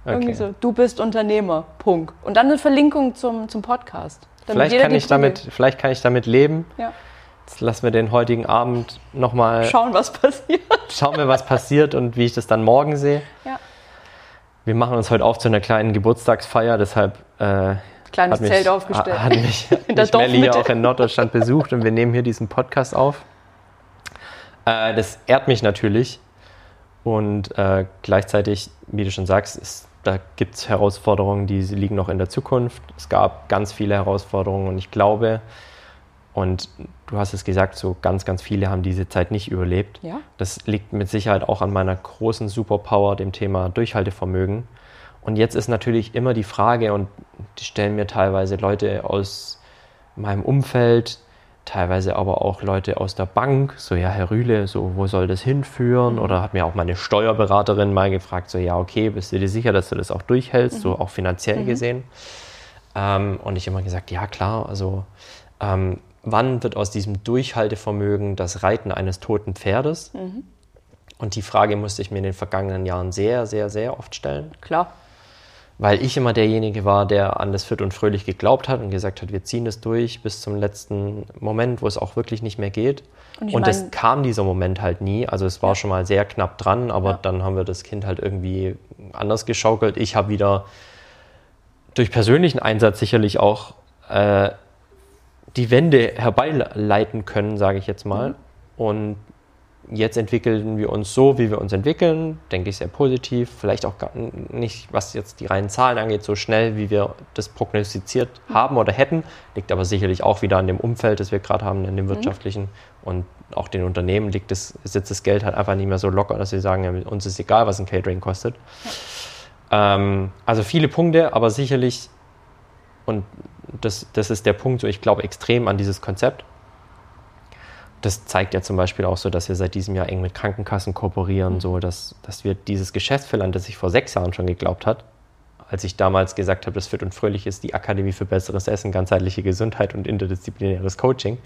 Irgendwie so, du bist Unternehmer, Punkt. Und dann eine Verlinkung zum Podcast. Vielleicht kann ich damit leben. Ja. Jetzt lassen wir den heutigen Abend nochmal schauen, was passiert. Schauen wir, was passiert und wie ich das dann morgen sehe. Ja. Wir machen uns heute auf zu einer kleinen Geburtstagsfeier, deshalb kleines Zelt aufgestellt. Hat mich Melli hier auch in Norddeutschland besucht und wir nehmen hier diesen Podcast auf. Das ehrt mich natürlich und gleichzeitig, wie du schon sagst, da gibt es Herausforderungen, die liegen noch in der Zukunft. Es gab ganz viele Herausforderungen und ich glaube, und du hast es gesagt, so ganz, ganz viele haben diese Zeit nicht überlebt. Ja. Das liegt mit Sicherheit auch an meiner großen Superpower, dem Thema Durchhaltevermögen. Und jetzt ist natürlich immer die Frage, und die stellen mir teilweise Leute aus meinem Umfeld, teilweise aber auch Leute aus der Bank, so ja, Herr Rühle, so wo soll das hinführen? Oder hat mir auch meine Steuerberaterin mal gefragt, so ja, okay, bist du dir sicher, dass du das auch durchhältst, so auch finanziell gesehen? Und ich immer gesagt, ja klar, also wann wird aus diesem Durchhaltevermögen das Reiten eines toten Pferdes? Und die Frage musste ich mir in den vergangenen Jahren sehr, sehr, sehr oft stellen. Klar. Weil ich immer derjenige war, der an das Fit und Fröhlich geglaubt hat und gesagt hat, wir ziehen das durch bis zum letzten Moment, wo es auch wirklich nicht mehr geht. Und es kam dieser Moment halt nie. Also es war schon mal sehr knapp dran, aber dann haben wir das Kind halt irgendwie anders geschaukelt. Ich habe wieder durch persönlichen Einsatz sicherlich auch die Wende herbeileiten können, sage ich jetzt mal. Und jetzt entwickeln wir uns so, wie wir uns entwickeln, denke ich sehr positiv. Vielleicht auch gar nicht, was jetzt die reinen Zahlen angeht, so schnell, wie wir das prognostiziert haben oder hätten. Liegt aber sicherlich auch wieder an dem Umfeld, das wir gerade haben, in dem wirtschaftlichen. Und auch den Unternehmen sitzt das Geld halt einfach nicht mehr so locker, dass sie sagen, ja, uns ist egal, was ein Catering kostet. Also viele Punkte, aber sicherlich, und das ist der Punkt, so ich glaube extrem an dieses Konzept. Das zeigt ja zum Beispiel auch so, dass wir seit diesem Jahr eng mit Krankenkassen kooperieren, so dass wir dieses Geschäftsfeld, an das ich vor 6 Jahren schon geglaubt habe, als ich damals gesagt habe, das Fit und Fröhlich ist die Akademie für besseres Essen, ganzheitliche Gesundheit und interdisziplinäres Coaching,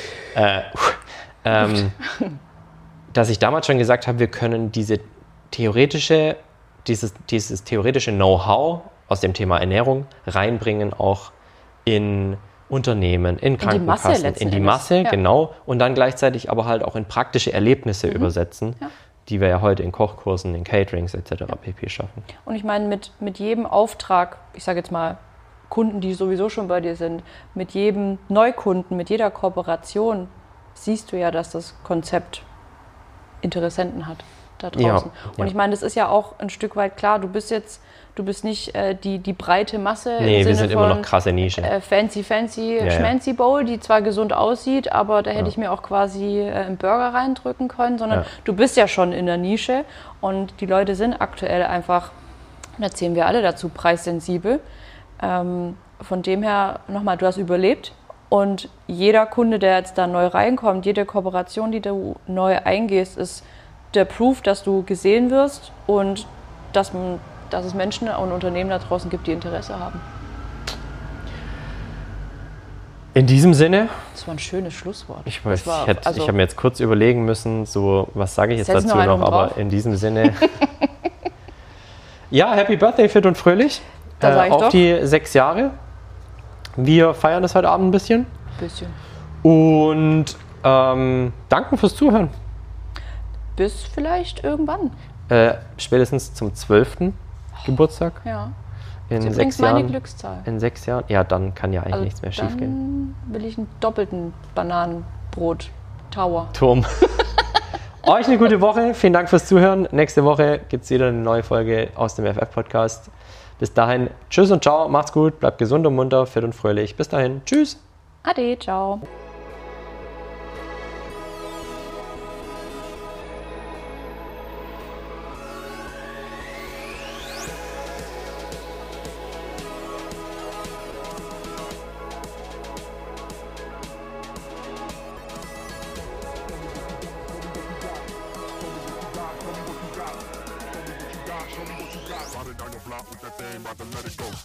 dass ich damals schon gesagt habe, wir können dieses theoretische Know-how aus dem Thema Ernährung reinbringen, auch in Unternehmen, in Krankenkassen, in die Masse, genau, und dann gleichzeitig aber halt auch in praktische Erlebnisse übersetzen, die wir ja heute in Kochkursen, in Caterings etc. pp. Schaffen. Und ich meine, mit jedem Auftrag, ich sage jetzt mal Kunden, die sowieso schon bei dir sind, mit jedem Neukunden, mit jeder Kooperation, siehst du ja, dass das Konzept Interessenten hat da draußen. Und ich meine, das ist ja auch ein Stück weit klar, du bist nicht die breite Masse. Nee, wir sind immer noch krasse Nische. Fancy, schmancy Bowl, die zwar gesund aussieht, aber da hätte ich mir auch quasi einen Burger reindrücken können, sondern du bist ja schon in der Nische und die Leute sind aktuell einfach, da zählen wir alle dazu, preissensibel. Von dem her, nochmal, du hast überlebt und jeder Kunde, der jetzt da neu reinkommt, jede Kooperation, die du neu eingehst, ist der Proof, dass du gesehen wirst und dass es Menschen und Unternehmen da draußen gibt, die Interesse haben. In diesem Sinne. Das war ein schönes Schlusswort. Ich habe mir jetzt kurz überlegen müssen, so was sage ich jetzt dazu noch, aber in diesem Sinne. Ja, Happy Birthday, fit und fröhlich. Auf die 6 Jahre. Wir feiern das heute Abend ein bisschen. Und danken fürs Zuhören. Bis vielleicht irgendwann. Spätestens zum 12. Geburtstag. Ja. In das ist 6 Jahren. Meine Glückszahl. In 6 Jahren? Ja, dann kann ja eigentlich nichts mehr schief gehen. Dann will ich einen doppelten Bananenbrot-Tower. Turm. Euch eine gute Woche. Vielen Dank fürs Zuhören. Nächste Woche gibt es wieder eine neue Folge aus dem FF-Podcast. Bis dahin, tschüss und ciao. Macht's gut. Bleibt gesund und munter, fit und fröhlich. Bis dahin. Tschüss. Ade, ciao. Riding down your block with that thing, about to let it go.